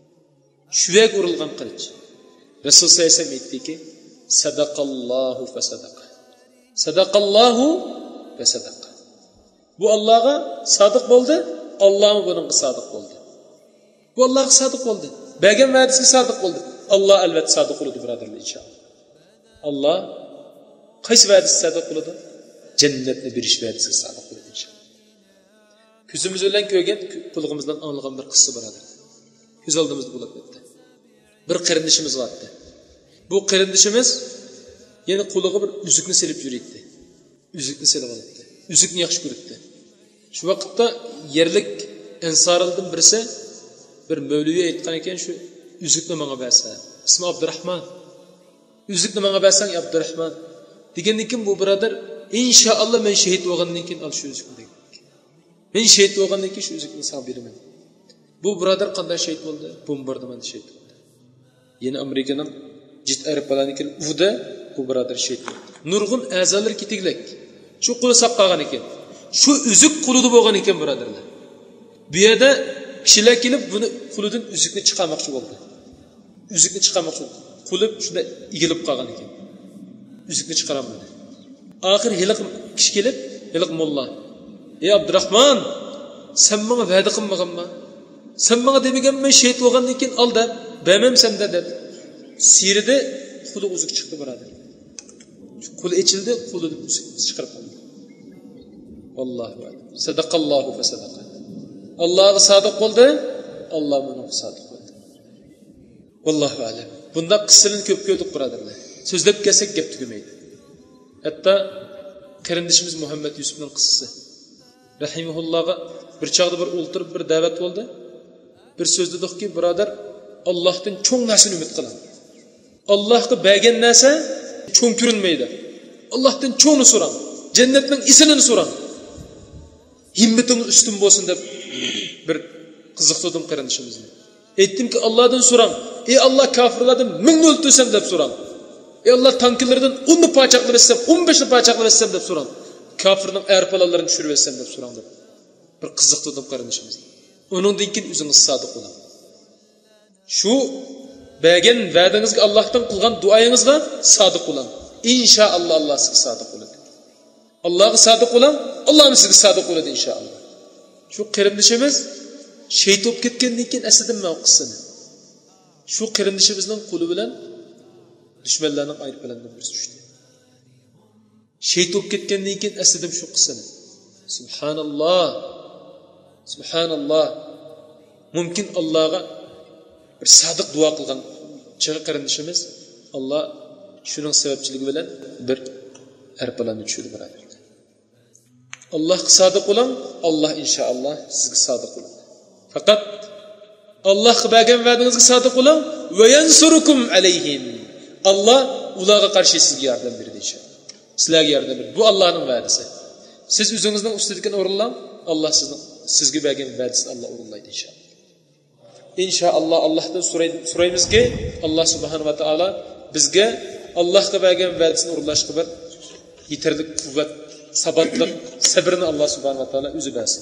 Shu yer urilgan qilich. Rasul sallallohu alayhi vasallam aytdiki, "Sadaqallohu fa sadaqa. Sadaqallohu va sadaqa." Bu Allohga sodiq bo'ldi, Alloh buningga sodiq bo'ldi. Bu Allohga sodiq bo'ldi. Bergan va'dasiga sodiq bo'ldi. Allah albatta sodiq bo'ladi, birodarlar, inshaalloh. Allah qaysi va'dasiga sodiq bo'ladi? Jannatni berish va'dasiga sodiq bo'ladi inshaalloh. Ko'zimiz bilan ko'rgan, qulog'imizdan anglagan bir qissa birodar. Ko'z oldimizda bo'lib o'tdi. Bir qarindishimiz bor edi. Bu qarindishimiz yana qo'liga bir uzukni selib yuribdi. Uzukni selib olibdi. Uzukni yaxshi ko'ribdi. Shu vaqtda yerlik ansarlardan birisi bir mavliy aytgan ekan, shu uzukni menga bersa, ismi Abdurrahman. Uzukni menga bersang Abdurrahman degandan keyin bu birodar, inshaalloh men shahid bo'lgandan keyin al shu uzukni degan. Men shahid bo'lgandan keyin shu uzukni sal beraman. Bu birodar qanday shahid bo'ldi? Bombardimanda shahid bo'ldi. Yana Amerikaning jit aeroplaniki uda bu birodar shahid bo'ldi. Nurg'un a'zolar ketiglak. Shu qo'li saqqagan ekan. Shu uzuk qo'lida bo'lgan ekan, birodarlar. Bu yerda kishilar kelib buni qo'lidan uzukni chiqarmoqchi bo'ldi. Uzukni chiqarmoqchi bo'ldi. Qo'li shunda egilib qolgan ekan. Uzukni chiqaramadi. Oxir hiliq kishi kelib, hiliq molla: "Ey Abdurrahman, sen menga va'da qilmaganmi? Sen menga demaganmi shahid bo'lgandan keyin al deb, bermem senda" deb. Sirida qo'li uzuk chiqdi, birodar. Qo'li ochildi, qo'lidan uzuk chiqarib oldi. Allohu akbar. Sadaqallohu fa sadaqa. Allohga sodiq bo'ldi, Alloh menga sodiq bo'ldi. Vallohu alam. Bunda qissalarni ko'p ko'rdik, birodarlar. So'zlab kelsak gap tugamaydi. Hatto qarindishimiz Muhammad Yusufning qissasi. Rahimahullohga bir chaqda bir o'ltirib bir da'vat bo'ldi. Bir so'z dedikki, birodar, Allohdan cho'ng narsani umid qiling. Allohga bergan narsa cho'ng ko'rinmaydi. Allohdan cho'ngni so'rang. Jannatning isini so'rang. Himmatingiz ustun bo'lsin deb bir qiziqtirdim qarindishimizni. Aytdimki, Allohdan so'rang. Ey Alloh, kofirlardan mingni o'ltirsam deb so'rang. Ey Alloh, tanklardan o'nni parchaqlab etsam, o'n beshni parchaqlab etsam deb so'rang. Kofirning airpalallarini tushirib etsam deb so'rang deb bir qiziqtirdim qarindishimizni. Uningdan keyin o'zingiz sodiq bo'ling. Shu bergan va'dangizga Allohdan qilgan duoyingizga sodiq bo'ling. Inshaalloh Alloh sizga sodiq bo'ladi. Allohga sodiq bo'ling, Alloh sizga sodiq bo'ladi inshaalloh. Shu qarindishimiz shahid bo'lib ketgandan keyin asadim men qissani. Shu qarindishimizning qo'li bilan dushmanlarning aeroplandan birisi tushdi. Shahid bo'lib ketgandan keyin asadim shu qissani. Subhanalloh. Subhanalloh. Mumkin Allohga bir sodiq duo qilgan chig'i qarindishimiz Alloh shuning sababchiligi bilan bir aeroplanni tushirdi, birodar. Allohga sodiq bo'ling, Alloh inshaalloh sizga sodiq bo'ladi. Faqat Allohga bergan va'dangizga sodiq bo'ling va yansurukum alayhim. Alloh ularga qarshi sizga yordam beradi inshaalloh. Sizlarga yordam beradi. Bu Allohning va'dasi. Siz o'zingizning ustidagi o'rinlang, Alloh sizning sizga bergan va'dasini Alloh o'rinlaydi inshaalloh. İnşallah Allah'tan so'raymizki, Alloh subhanahu va taolo bizga Allohga bergan va'dasini o'rinlashga bir yetarli quvvat, sabatlik, sabrni Alloh subhanahu va taolo o'zi bersin.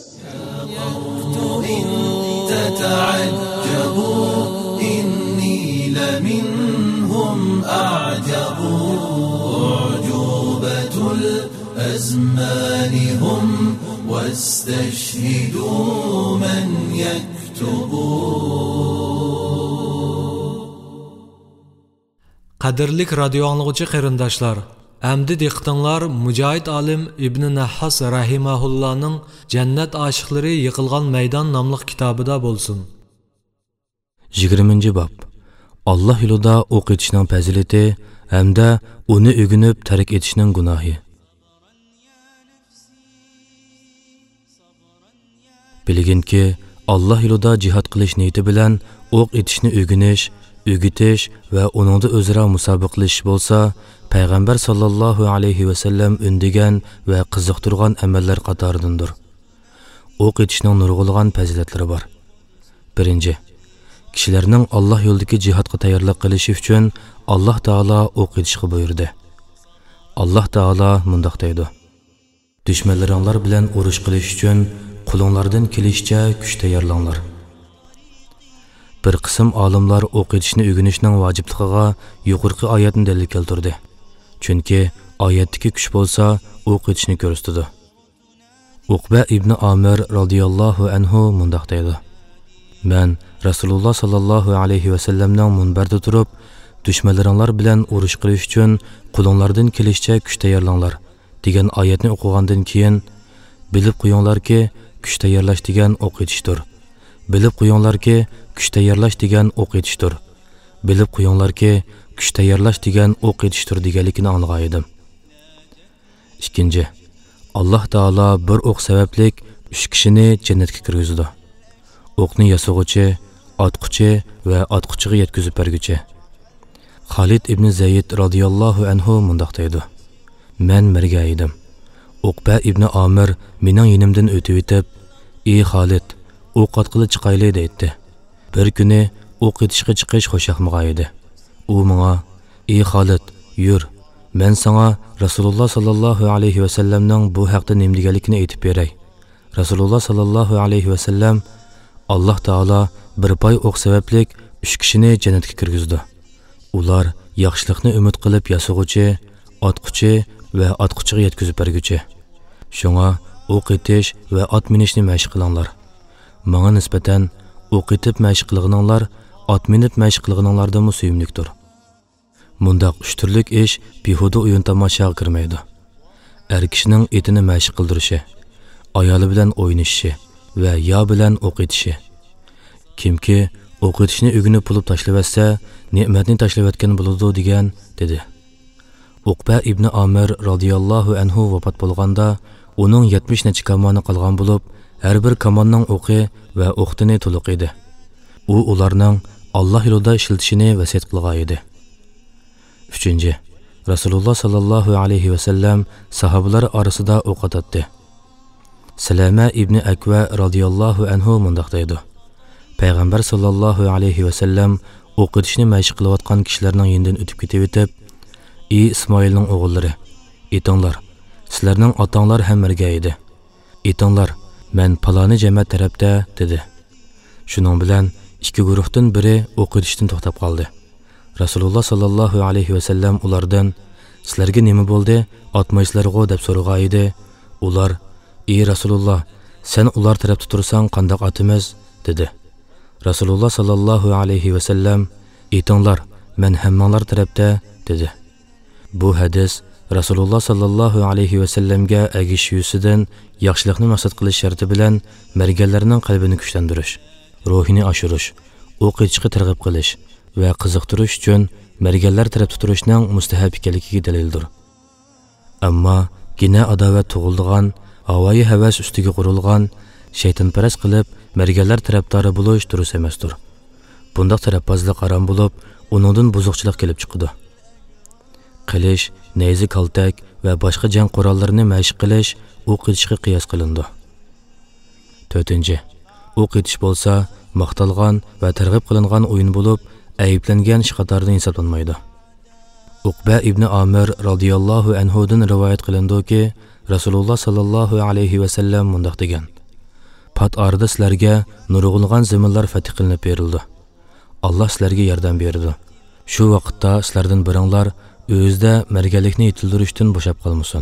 الأزمان هم واستشهدوا من Qadirlik radio anlıqçı qarindaşlar, əmdi diqqətinlər Mücahid alim İbn Nahhas rahimahullah'ның Cennet aşıqları yıqılğan meydan namlıq kitabıda bolsun. yigirmanchi bab. Allah yolida o'q etishning fazilati hamda uni o'ginib tark etishning gunohi. Bilginki, Allah yolida jihad qilish niyati bilan o'q etishni o'ginish, o'gitish va uningda o'zaro musobaqalash bo'lsa, payg'ambar sallallohu alayhi va sallam undigan va qiziqtirgan amallar qatoridandir. O'q etishning nurg'ulg'an fazilatlari bor. Birinchi, kishilarning Allah yo'lidagi jihadga tayyorlik qilishi uchun Alloh taolo o'q etishga buyurdi. Alloh taolo mundaq deydi: Dushmanlaringlar bilan urush qilish uchun qo'linglardan kelishicha kuch tayyorlanglar. Bir qism olimlar o'q etishni o'rganishning vojibligiga yuqorqi oyatni dalil keltirdi. Chunki oyatdagi kuch bo'lsa, o'q etishni ko'rsatadi. Uqba ibn Amir radhiyallohu anhu mundaq deydi: Men Rasululloh sallallohu alayhi va sallamning munbarda turib, dushmanlaringlar bilan urush qilish uchun qo'linglardan kelishicha kuch tayyorlanglar degan oyatni o'qigandan keyin bilib qo'yinglarki, kuch tayyorlash degan o'q etishdir. Bilib qo'yinglarki, kuch tayyorlash degan o'q etishdir. Bilib qo'yinglarki, kuch tayyorlash degan o'q etishdir deganligini anglagan edim. Ikkinchi, Alloh taolo bir o'q sabablik uch kishini jannatga kirgizdi. O'qni yasog'uchi, otquchi va otquchiga yetkazib berguchi. Xolid ibn Zayd radhiyallohu anhu mundaq deydi: Men merga edim. Uqba ibn Amir mening yonimdan o'tib etib, "Ey Xolid, o'q atqili chiqayli" dedi. Bir kuni o'q etishga chiqish xo'shaqmagan edi. U menga: "Ey Xolid, yur. Men sana Rasululloh sallallohu alayhi va sallamning bu haqda nima deganligini aytib beray." Rasululloh sallallohu alayhi va sallam: Alloh taolo bir poy o'q sabablik uch kishini jannatga kirgizdi. Ular yaxshilikni umid qilib yasog'uchi, otquchi va otquchiga yetkazib berguchi. Shunga o'q etish va ot minishni mashq qilinglar. Menga nisbatan o'q etib mashq qilganinglar ot minib mashq qilganinglardan suyumlikdir. Mundaq uch turlik ish behuda o'yin tomoshaga kirmaydi. Er kishining etini mashq qildirishi, ayoli bilan o'ynashi va yo bilan o'q etishi. Kimki o'q etishni o'ginib bo'lib tashlavatsa, ne'matni tashlavatgan bo'ladi degan dedi. Uqba ibn Amir radhiyallohu anhu vafot bo'lganda, uning yetmish necha kamoni qolgan bo'lib, har bir kamonning o'qi va o'qtini to'liq edi. U ularning Alloh yo'lida ishlatishini vasiyat qilgan edi. Uchinchi, Rasululloh sallallohu alayhi va sallam sahobalar orasida o'q otdi. Salama ibn Akva radhiyallohu anhu mundaq deydi: Payg'ambar sallallohu alayhi va sallam o'q etishni mashq qilayotgan kishilarning yenidan o'tib ketib etib, "Ey Ismoilning o'g'illari, aytinglar, sizlarning otanglar ham merga edi. Aytinglar, men paloni jamoat tarafda" dedi. Shuning bilan ikki guruhdan biri o'q etishdan to'xtab qoldi. Rasululloh sallallohu alayhi va sallam ulardan: "Sizlarga nima bo'ldi? Otmaysizlarga" deb so'ragan edi. Ular: "Ey Rasululloh, sen ular tarafda tursang qandoq atimiz?" dedi. Rasululloh sallallohu alayhi va sallam: "Aytinglar, men hammanglar tarafda" dedi. Bu hadis Rasululloh sallallohu alayhi va sallamga agish yusidan yaxshilikni maqsad qilish sharti bilan merganlarning qalbini kuchlantirish, ruhini oshirish, o'q etishga targ'ib qilish va qiziqtirish uchun merganlar tarafda turishning mustahab ekanligiga dalildir. Ammo gina adovat tug'ilgan, havoyi havas ustiga qurilgan, shaytonparast qilib merganlar tarafdori bo'lish durust emasdir. Bundaq tarafbozlik harom bo'lib, uningdan buzuqchilik kelib chiqadi. qilish, nayzi kaltak va boshqa jang qurollarini mashq qilish o'q etishga qiyos qilindi. to'rtinchi. O'q etish bo'lsa, maqtalgan va targ'ib qilingan o'yin bo'lib, ayiblangan ish qatoridan hisoblanmaydi. Uqba ibn Amir radhiyallohu anhu dan rivoyat qilindiki, Rasululloh sallallohu alayhi va sallam mundaq degan: Pat orada sizlarga nurg'ulg'an zaminlar fath qilinib berildi. Alloh sizlarga yordam berdi. Shu vaqtda sizlardan biringlar o'zida margalikni yetildirishdan bo'shab qolmasin.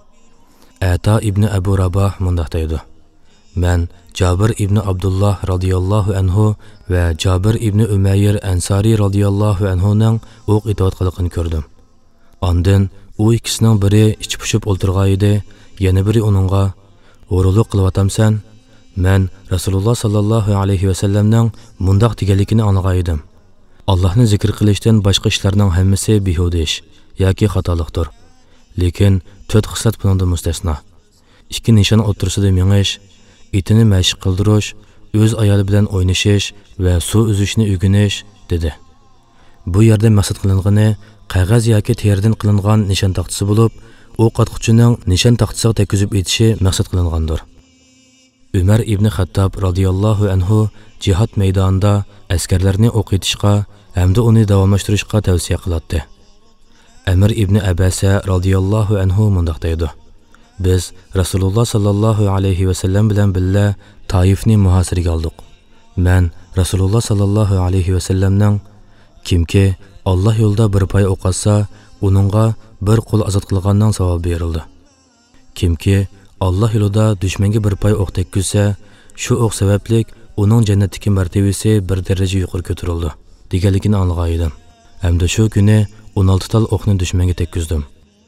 Ata ibn Abu Rabah mundaq deydi: Men Jabir ibn Abdullah radhiyallohu anhu va Jabir ibn Umayr Ansari radhiyallohu anhuning o'q etayotganligini ko'rdim. Ondan u ikkisining biri ichib pushib o'ltirgan edi, yana biri uningga: "O'g'rilik qilyapsan?" Men Rasululloh sallallohu alayhi va sallamning mundaq deganligini anglagan edim. Allohni zikr qilishdan boshqa ishlarning hammasi behuda ish yoki xatolikdir. Lekin to'rt xislat bundan mustasno. Ikki nishon o'tirsida mengish, itini mashq qildirish, o'z ayoli bilan o'ynashish va suv uzishni o'rganish dedi. Bu yerda maqsad qilingani qog'oz yoki terdan qilingan nishon taxtasi bo'lib, o'q atquchining nishon taxtasiga tekizib etishi maqsad qilingandir. Umar ibn Xattob radhiyallohu anhu jihad maydonida askarlarni o'q etishga hamda uni davomlashtirishga tavsiya qiladi. Amir ibn Abasa radhiyallohu anhu mundaq deydi: Biz Rasululloh sallallohu alayhi va sallam bilan billa Taifni muhosiraga oldik. Men Rasululloh sallallohu alayhi va sallamning kimki Alloh yo'lida bir poy o'q atsa, uningga bir qo'l ozod qilganning savobi berildi. Kimki Alloh yo'lida dushmanga bir poy o'q tekkizsa, shu o'q sababli uning jannatdagi martabasi bir daraja yuqori ko'tarildi deganligini anglagan edim. Hamda shu kuni o'n olti tal o'qni dushmanga tekkizdim.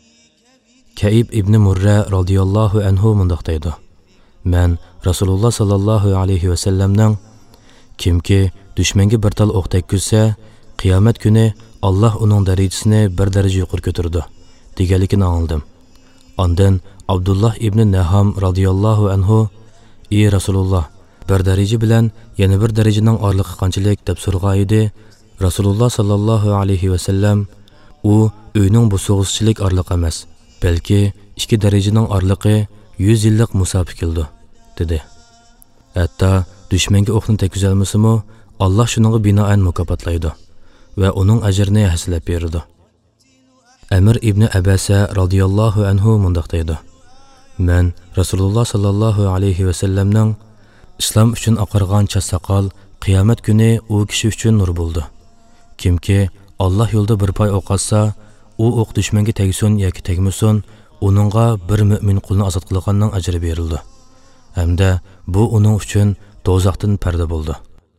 Kaib ibn Murra radhiyallohu anhu mundaq deydi: Men Rasululloh sallallohu alayhi va sallamning kimki dushmanga bir tal o'q tekkizsa, qiyomat kuni Alloh uning darajasini bir daraja yuqori ko'tardi deganligini angladim. Ondan Abdullah ibn Naham radhiyallohu anhu: "Ey Rasululloh, bir daraja bilan yana bir darajaning orliqi qanchalik?" deb so'ragan edi. Rasululloh sallallohu alayhi va sallam: "U uyning bu so'g'izchilik orliq emas, balki ikki darajaning orliqi yuz yillik musofir keldi" dedi. Hatto dushmanga o'qni tekkizolmasa-mu, Alloh shuningga binoan mukofotlaydi va uning ajrini hasilab beradi. Amir ibn Abasa radhiyallohu anhu mundaq deydi: Men Rasululloh sallallohu alayhi va sallamning islom uchun oqargan chasaqol qiyomat kuni u kishi uchun nur bo'ldi. Kimki Alloh yo'lida bir poy o'q atsa, u o'q dushmanga tegsin yoki tegmasin, uningga bir mu'min qulni ozod qilganning ajri berildi. Hamda bu uning uchun do'zaxdan parda bo'ldi.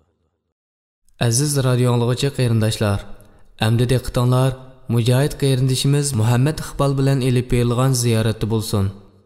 Aziz radio anglag'uchi qarindoshlar, endi diqqatinglar Mujohid qarindishimiz Muhammad Iqbal bilan elib berilgan ziyoratda bo'lsin.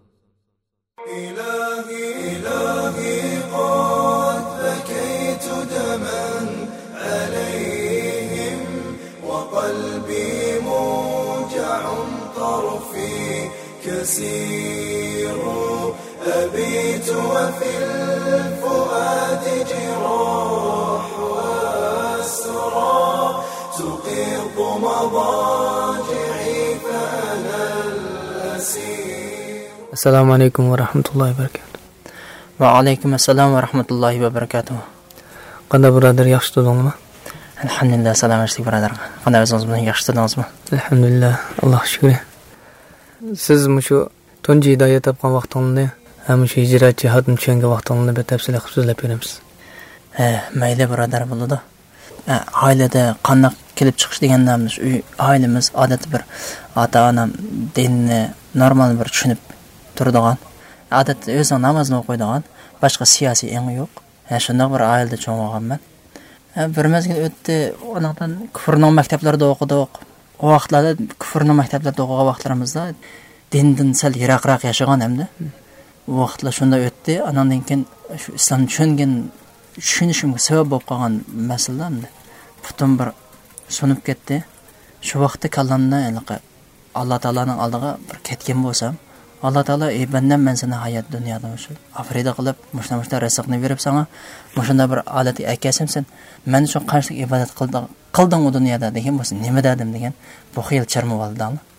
كثير أبيت وفي الفؤاد جراح وأسرى تقيض مضاجعي فأنا الأسير. السلام عليكم ورحمة الله وبركاته. وعليكم السلام ورحمة الله وبركاته. قندا برادر yaxshi tudingmi? Alhamdulillah, salomatlik birodar. Qanday o'zingiz bilan yaxshi tudingizmi? Alhamdulillah, Alloh shukri. Siz mushu tunji hidoyat topgan vaqtingizni, ham shu hijrat jihodni tushungan vaqtingizni batafsil qilib so'zlab beramiz. Ha, mayli birodar bo'ladi. Oilada qanday kelib chiqish deganlarimiz, uy oilamiz odatda bir ota-onam dinni normal bir tushunib turadigan, odatda o'zi namozni o'qiydigan, boshqa siyosiy eng yo'q. Ha, shunday bir oilada cho'ng'olganman. Bir mezgil o'tdi, ondan kufrning maktablarida o'qidik. O vaqtlarda kufrning maktablarida o'qigan vaqtlarimizda dindan sal yiroqroq yashagan hamda. U vaqtlar shunda o'tdi. Andan keyin shu islomni tushungan, tushunishimga sabab bo'lib qolgan masalalarni butun bir sunib ketdi. Shu vaqtda kallamda Alloh taolaning oldiga bir ketgan bo'lsam, Alloh taolo ey bandam, men seni hayot dunyoda shu afrida qilib, mushna-mushna rizqni berib sana, mushunda bir olat akasimsan, men shu qanchalik ibodat qildim, qildim u dunyoda degan bo'lsa, nima dedim degan bu xiyol charmib oldi.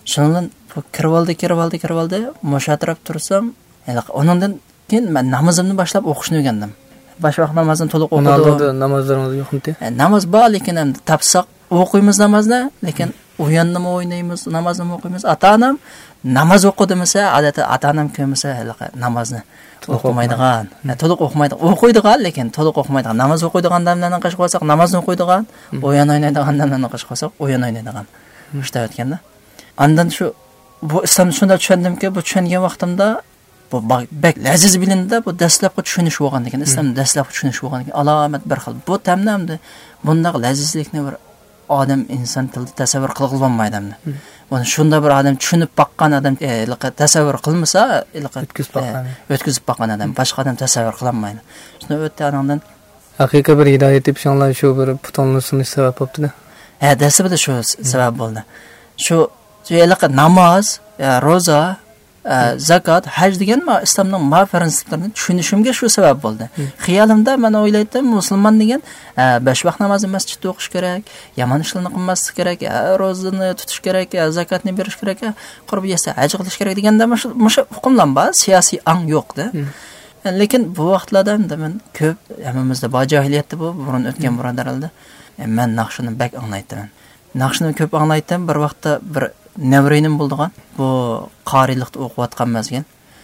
Shundan kirib oldi, kirib oldi, kirib oldi. Musha atrab tursam, onundan keyin men namozimni boshlab o'qishni o'rgandim. Bosh vaqt namozini to'liq o'qidim. Onlarda namozlarimiz yo'qmi? Namoz bor, lekin endi tapsaq o'qiymiz namozni, lekin o'yannimi o'ynaymiz, namozni o'qiymiz. Ata-onam namoz o'qidi desa, odatda ata-onam ko'msa namozni o'qimaydigan, to'liq o'qimaydi, o'qiydigan, lekin to'liq o'qimaydigan. Namoz o'qiydigan damlardan qo'shib olsak, namozni o'qiydigan, o'yin o'ynaydigan damlardan qo'shib olsak, o'yin o'ynaydigan. Shunday o'tganda. Ondan shu bu islomni shunda tushundimki, bu tushungan vaqtimda bu bak laziz bilindi, bu dastlabki tushunish bo'lgan ekan, islomni dastlabki tushunish bo'lgan ekan. Alomat bir xil. Bu tamamda bunday lazizlikni bir odam inson tilida tasavvur qila olmaydi. Buni shunda bir odam tushunib baqqan odam tasavvur qilmasa, o'tkazib baqqan. O'tkazib baqqan odam boshqa odam tasavvur qila olmaydi. Shunda o'tdi anondan haqiqiy bir hidoyat deb shonlar shu bir putonlisini sabab bo'ldi-da. Ha, dastlabda shu sabab bo'ldi. Shu yelaqa namoz, roza, zakat, haj degan ma islomning ma prinsiplarini tushunishimga shu sabab bo'ldi. Xiyolimda men o'ylaydim, musulmon degan besh vaqt namozni masjidda o'qish kerak, yomon ishlarni qilmaslik kerak, ro'zani tutish kerak, zakatni berish kerak, qurb yesa haj qilish kerak deganda o'sha hukmlar bor, siyosiy ang yo'qda. Lekin bu vaqtlarda men ko'p hammamizda bor jahiliyatda bu burun o'tgan birodarlarda men naqshini bak anglaydim. Naqshini ko'p anglaydim. Bir vaqtda bir Nevrinim bo'ldigan. Bu qorilikda o'qiyotgan mazgin.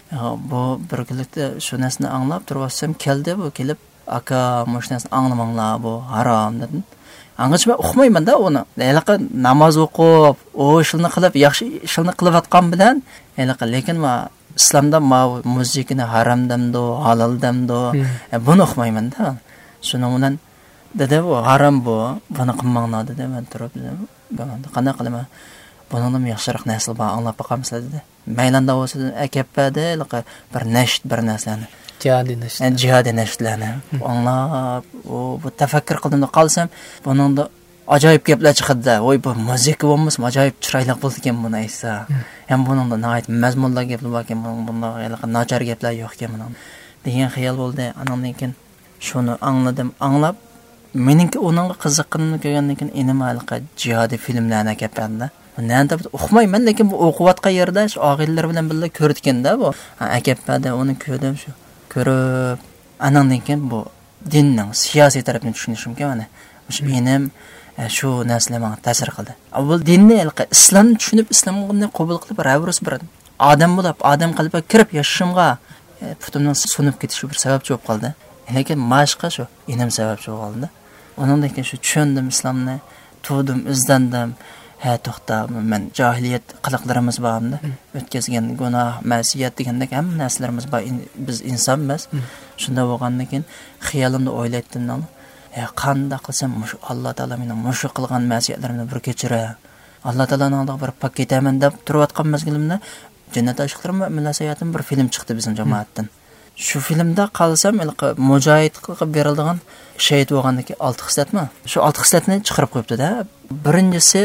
Bu bir kunlikda shu narsani anglab turibsam keldi, bu kelib aka mush narsani anglamanglar, bu harom dedim. Angachma o'qimayman-da uni. Elaqa namoz o'qib, o ishni qilib, yaxshi ishni qilayotgan bilan, elaqa lekin ma islomda ma muzikani harom demdo, halol demdo, buni o'qimayman-da. Shuning bilan dedi, bu harom bu, buni qilmanglar dedi. Men turib, qanday qilaman? Bundan yaxshiroq narsa bor, anglab boqamsizlar dedi. Maylanda bo'lsa akappada bir nasht bir narsani. Jihadi nasht. Jihadi nashtlarni anglab, o bu tafakkur qildim qolsam, buningda ajoyib gaplar chiqadi. Voy bu muzika bo'lmasa, ajoyib chiroyli bo'ldi ekan buni aytsa. Ham buningda nihoyat mazmunli gaplar bor ekan, bunda nachar gaplar yo'q ekan buning. Degan xayol bo'ldi. Anamdan keyin shuni angladim, anglab meningki uning qiziqqanini ko'rgandan keyin inimalqa jihadi filmlarni akapanda. Nanda o'qimayman, lekin bu o'qiyotgan yerda shu og'illar bilan birga ko'rdikanda bu akapada uni ko'rdim shu. Ko'rib, anandan keyin bu dinning siyosiy tarafini tushunishimga mana shu menim shu narsalar menga ta'sir qildi. Avval dinni, islomni tushunib, islomni qabul qilib, ravrus bir odam bo'lib, odam qalbiga kirib yashashimga putimdan sunib ketishi bir sababchi bo'lib qoldi. Lekin mashqa shu enim sababchi bo'ldi. Ondan keyin shu tushundim islomni, tuvdim, izdandim. Ha to'xta, men jahiliyat qiliqlarimiz bormi? O'tkazgan gunoh, ma'siyat degandek hamma narsalarimiz bor. Biz insonmiz. Shunda bo'lgandan keyin xiyolimda o'ylaydim, "Ya qanday qilsam shu Alloh taolo meni mushu qilgan ma'siyatlarimni bir kechira. Alloh taoloning oldiga bir pak ketaman" deb turayotgan mazgilimda Jannat oshiqlarim va millasayatim bir film chiqdi bizim jamoatdan. Shu filmda qolsam, mujohid qilib berilgan shahid bo'lgandagi olti xislatmi? Shu olti xislatni chiqarib qo'yibdi-da. Birinchisi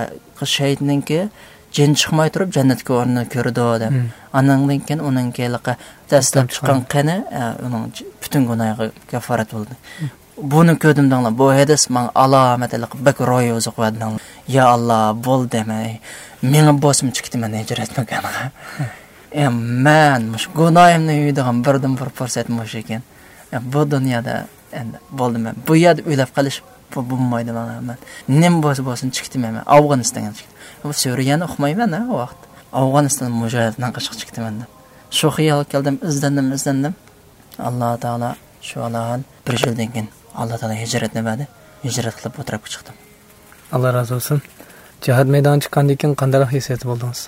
shahidninki jin chiqmay turib jannatga o'rnini ko'rdi deb. Andan keyin uningki dastlab chiqqan qani uning butun gunohiga kaforat bo'ldi. Buni ko'rdim danglar. Bu hadis menga alomatlik bak ro'y o'zi qo'yadi. Ya Alloh, bo'l demay. Menga bosim chiqdi, men hijrat qilganman. Em men mush gunohimni yuydigan birdan bir fursat mush ekan. Bu dunyoda endi bo'ldim men. Bu yerda o'ylab qolish bu bo'lmaydi men. Nim bo'lsa bo'lsin chiqdim men. Afg'onistonga chiqdim. Bu Suriyani o'qimayman a vaqt. Afg'oniston mujohiddan qo'shiq chiqdi menda. Shu xiyol keldim, izlandim, izlandim. Alloh taolo shu alal bir yildan keyin Alloh taolo hijratni berdi. Hijrat qilib o'tirib chiqdim. Alloh razı olsun. Jihad maydoniga chiqqandan keyin qanday hissiyat bo'ldingiz?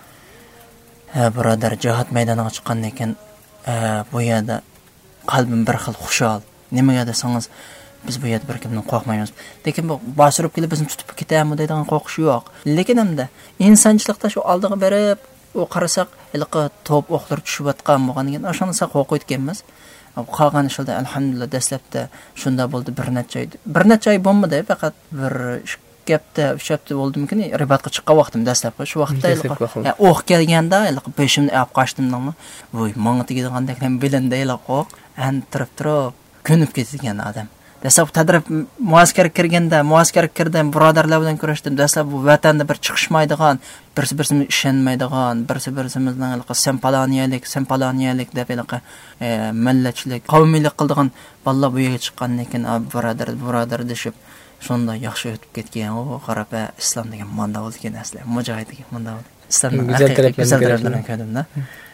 Ha, birodar, jihad maydoniga chiqqandan keyin bu yerda qalbim bir xil xushal. Nimaga desangiz, biz bu yerda bir kimdan qo'rqmaymiz. Lekin bu bosirib kelib bizni tutib ketaymi deydigan qo'rqish yo'q. Lekin hamda insonchilikda shu oldiga berib, u qarasak, ilqi top o'qlar tushib atgan bo'lganidan o'shanisa qo'rqayotganmiz. Qolgan ishlarda alhamdulillah dastlabda shunda bo'ldi bir necha oy. Bir necha oy bo'lmadi, faqat bir gapda uchapti bo'ldimkin, ribatga chiqqan vaqtim dastlabki shu vaqtda ya o'q kelganda peshimni olib qochdimmi. Voy, menga tegadigan ham bilindi qo'q, an turib turib ko'nib ketgan odam. Dastlab tadrib muaskarga kirganda, muaskarga kirdim, birodarlar bilan kurashdim. Dastlab bu vatanda bir chiqishmaydigan, birsi-birsimizga ishonmaydigan, birsi-birimizning sen paloniyalik, sen paloniyalik deb iliq millatchilik, qavmiylik qildigan balla bu yerga chiqqandan keyin birodar, birodar deshib shunda yaxshi o'tib ketgan. O qarab islom degan manda bo'ldi ekan asli, mujohid degan manda bo'ldi. Islomning go'zal taraflarini ko'rdim-da.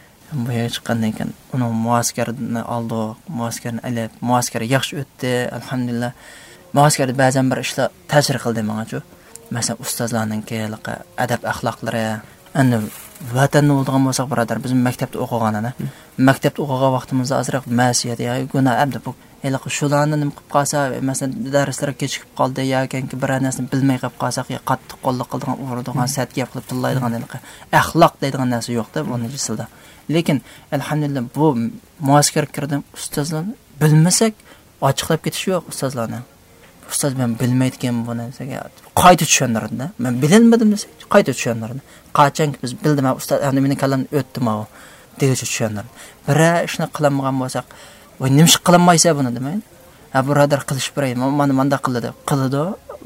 Bu yerga chiqqandan keyin uni muaskarni oldi, muaskarni olib, muaskar yaxshi o'tdi, alhamdulillah. Muaskarda ba'zan bir ishlar ta'sir qildi menga-chu. Masalan, ustozlarning keliqi, adab axloqlari, endi vatanni bo'lgan bo'lsak, birodar, biz maktabda o'qiganana. Maktabda o'qigan vaqtimizda azroq ma'siyat yoki gunoh abdi bu. Iliq shularni nim qilib qolsa, masalan, darslar kechikib qoldi yoki bir narsani bilmay qolib qolsak, yo qattiq qo'lliq qildigan, uradigan, sat gap qilib tillaydigan iliq axloq deydigan narsa yo'q-da buni jisilda. Lekin alhamdulillah bu muaskar kirdim, ustozlarni bilmasak ochiqlab ketish yo'q ustozlarni. Ustoz men bilmaydigan bu narsaga qayta tushundirdi. Men bilmadim desa, qayta tushundirdi. Qachonki biz bildim, ustoz endi meni kallamni o'tdim o. Deyish tushundirdi. Bir ishni qilmagan bo'lsak, voy nima ish qilmaysa buni demaydi. Ha birodar qilish beray, mana menda qildi. Qildi.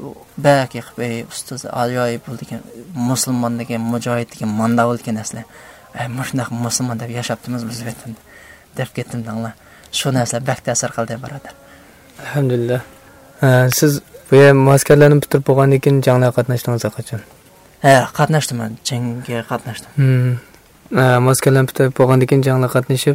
Baki qilib ustoz ajoyib bo'ldi ekan, musulmon degan, mujohid degan manda bo'ldi ekan asli. Ay mushunaq musulmon deb yashaptimiz biz vatanda deb ketdim danglar. Shu narsa bak ta'sir qildi birodar. Alhamdulillah. Siz bu muaskarlarni bitirib bo'lgandan keyin janglarga qatnashdingiz qachon? Ha, qatnashdim, jangga qatnashdim. Hmm. Muaskarlarni bitirib bo'lgandan keyin janglarga qatnashib,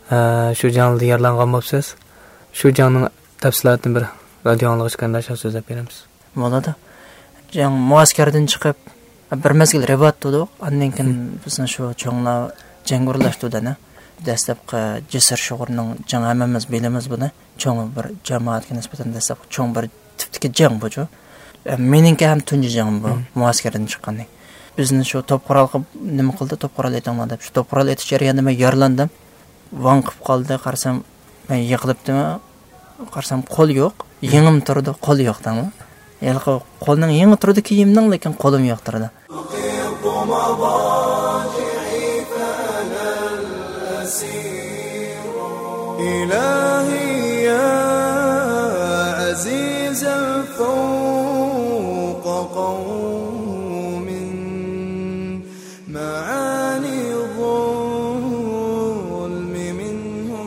shu jangda yaralangan bo'lsangiz, shu jangning tafsilotini bir radio anglag'ich chiqqanda so'zlab beramiz. Bo'ladi. Jang muaskardan chiqib bir mezgil ribat tuduq, ondan keyin bizning shu cho'nglar jangurlashdida-na. Dastlabki jisr shug'urning jang hammamiz bilamiz buni. Cho'ng bir jamoatga nisbatan dastlab cho'ng bir tipdagi jang bu-chu. Meningki ham tunji jang bu, muaskardan chiqqandan. Bizni shu top qurol qilib nima qildi? Top qurol aytanglar deb. Shu top qurol aytish jarayonida men yaralandim. Van qilib qoldi, qarsam men yiqilibdim. Qarsam qo'l yo'q, yengim turdi, qo'l yo'qdami? Yani qo'lning yengi turdi kiyimning, lekin qo'lim yo'q turdi. إلهي يا عزيزا فوق قوم معاني الظلم منهم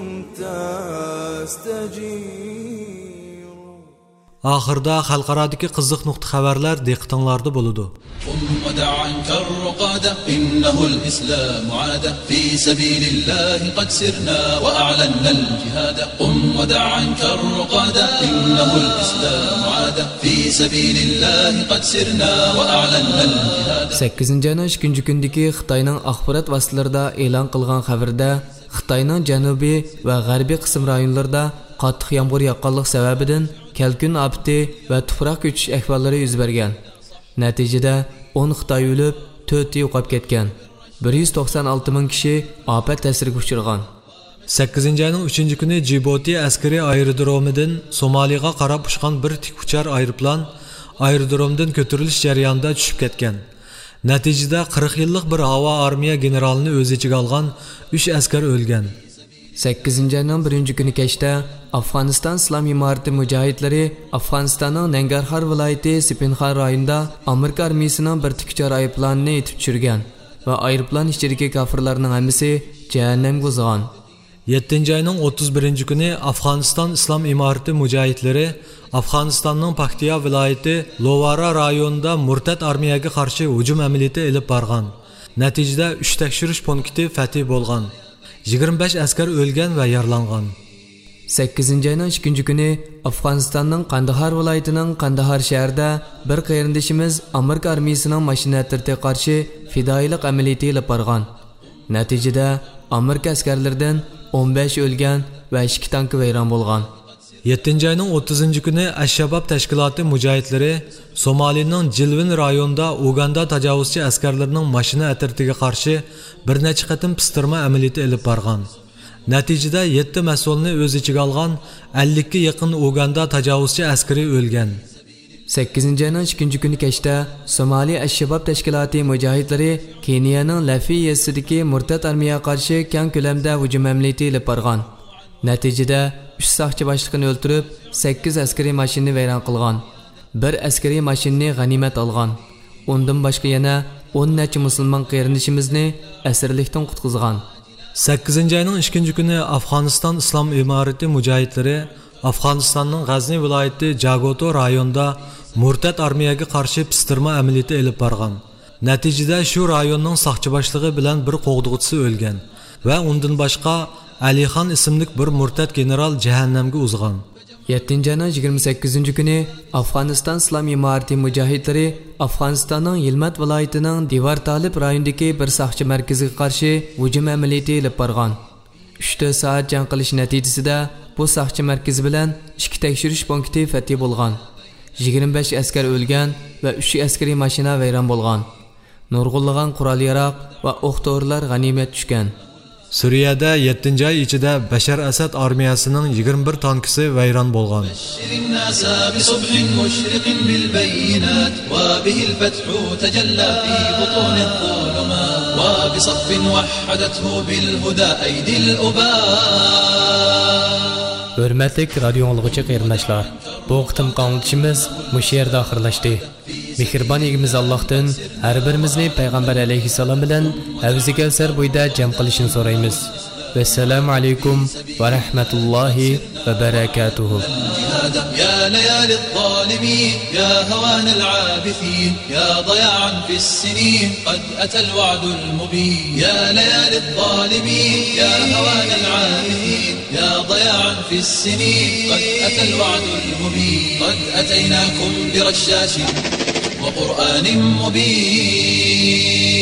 تستجير. Ahırda xalqaradagi qiziq nuqta xabarlar diqqatinglarda bo'ladi. ودع عنك الرقادة إنه الإسلام عادة في سبيل الله قد سرنا وأعلنا الجهاد قم ودع عنك الرقادة إنه الإسلام عادة في سبيل الله قد سرنا وأعلنا الجهاد. sakkizinchi ayning ikkinchi kundagi Xitoyning axborot vositalarida e'lon qilgan xabarda Xitoyning janubiy va g'arbiy qism rayonlarida qattiq yomg'ir yoqqanlik sababidan kalkun ofati va tuproq ko'chish ahvollari yuz bergan. Natijada o'n Xitoy o'lib, to'rt yo'qolib ketgan. bir yuz to'qson olti ming kishi ofat ta'siriga uchragan. sakkizinchi ayning uchinchi kuni Djibouti askariy aerodromidan Somaliga qarab uçgan bir tik uchar aeroplan aerodromdan ko'tarilish jarayonida tushib ketgan. Natijada qirq yillik bir havo armiya generalini o'z ichiga olgan uch askar o'lgan. sakkizinchi ayning birinchi kuni kechda Afg'oniston Islom imorati mujohidlari Afg'onistonning Nangarxar viloyati Sipinxar rayonida Amerika armiyasining bir tikchar aeroplanini etib tushirgan va aeroplan ichidagi kofirlarning hammasi jahannamga uzgan. yettinchi ayning o'ttiz birinchi kuni Afg'oniston Islom imorati mujohidlari Afg'onistonning Paktiya viloyati Lovara rayonida murtad armiyaga qarshi hujum amaliyoti olib borgan. Natijada uch tekshirish punkti fath bo'lgan. yigirma besh askar o'lgan va yaralangan. sakkizinchi ayning ikkinchi kuni Afg'onistonning Qandahar viloyatining Qandahar shahrida bir qarindishimiz Amerika armiyasining mashina atirtiga qarshi fidoyilik amaliyoti olib borgan. Natijada Amerika askarlaridan o'n besh o'lgan va ikki tanki vayron bo'lgan. yettinchi ayning o'ttizinchi kuni Ash-Shabab tashkiloti mujohidlari Somalining Jilvin rayonida Uganda tajovuzchi askarlarining mashina atirtiga qarshi bir necha qatim pistirma amaliyoti olib borgan. Natijada yetti mas'ulni o'z ichiga olgan ellik ga yaqin Uganda tajovuzchi askari o'lgan. sakkizinchi ayning ikkinchi kuni kechda Somali Ash-Shabab tashkiloti mujohidlari Keniyaning Lafi yesidagi murtad armiyaga qarshi keng ko'lamda hujum amaliyoti olib borgan. Natijada uch soqchi boshlig'ini o'ltirib, sakkiz askariy mashinani vayron qilgan. Bir askariy mashinani g'animat olgan. Undan boshqa yana o'n necha musulmon qarindoshimizni asirlikdan qutqizgan. sakkizinchi ayning ikkinchi kuni Afg'oniston Islom imorati mujohidlari Afg'onistonning G'azni viloyati Jagoto rayonida murtad armiyaga qarshi pistirma amaliyoti olib borgan. Natijada shu rayonning soqchi boshlig'i bilan bir qo'g'dug'chisi o'lgan va undan boshqa Alixon ismli bir murtad general jahannamga uzgan. yettinchi ayning yigirma sakkizinchi kuni Afg'oniston Islom imorati mujohidlari Afg'onistonning Yilmat viloyatining Divar Talib rayonidagi bir soqchi markaziga qarshi hujum amaliyoti olib borgan. uch to'rt soat jang qilish natijasida bu soqchi markazi bilan ikki tekshirish punkti fath bo'lgan. yigirma besh askar o'lgan va uch askariy mashina vayron bo'lgan. Nurg'unlagan qurol-yarog' va o'q-dorilar g'animat tushgan. Suriyada yettinchi ay ichida Bashar Asad armiyasining yigirma bir tankisi vayron bo'lgan. Hürmetlik radyo anlıqçı qeyrindaşlar, bu qitim qanlıqçımız muş yerdə axırlaşdı. Mehriban egimiz Allah'tan her birimizni Peygamber aleyhisselam bilen həvzi kelsər boyda cəm qilishini soraymiz. Vesselamu aleykum ve rahmetullahi ve berekatuhu. يا ليالي الظالمين يا هوان العابثين يا ضياعا في السنين قد أتى الوعد المبين يا ليالي الظالمين يا هوان العابثين يا ضياعا في السنين قد أتى الوعد المبين قد أتيناكم برشاش وقرآن مبين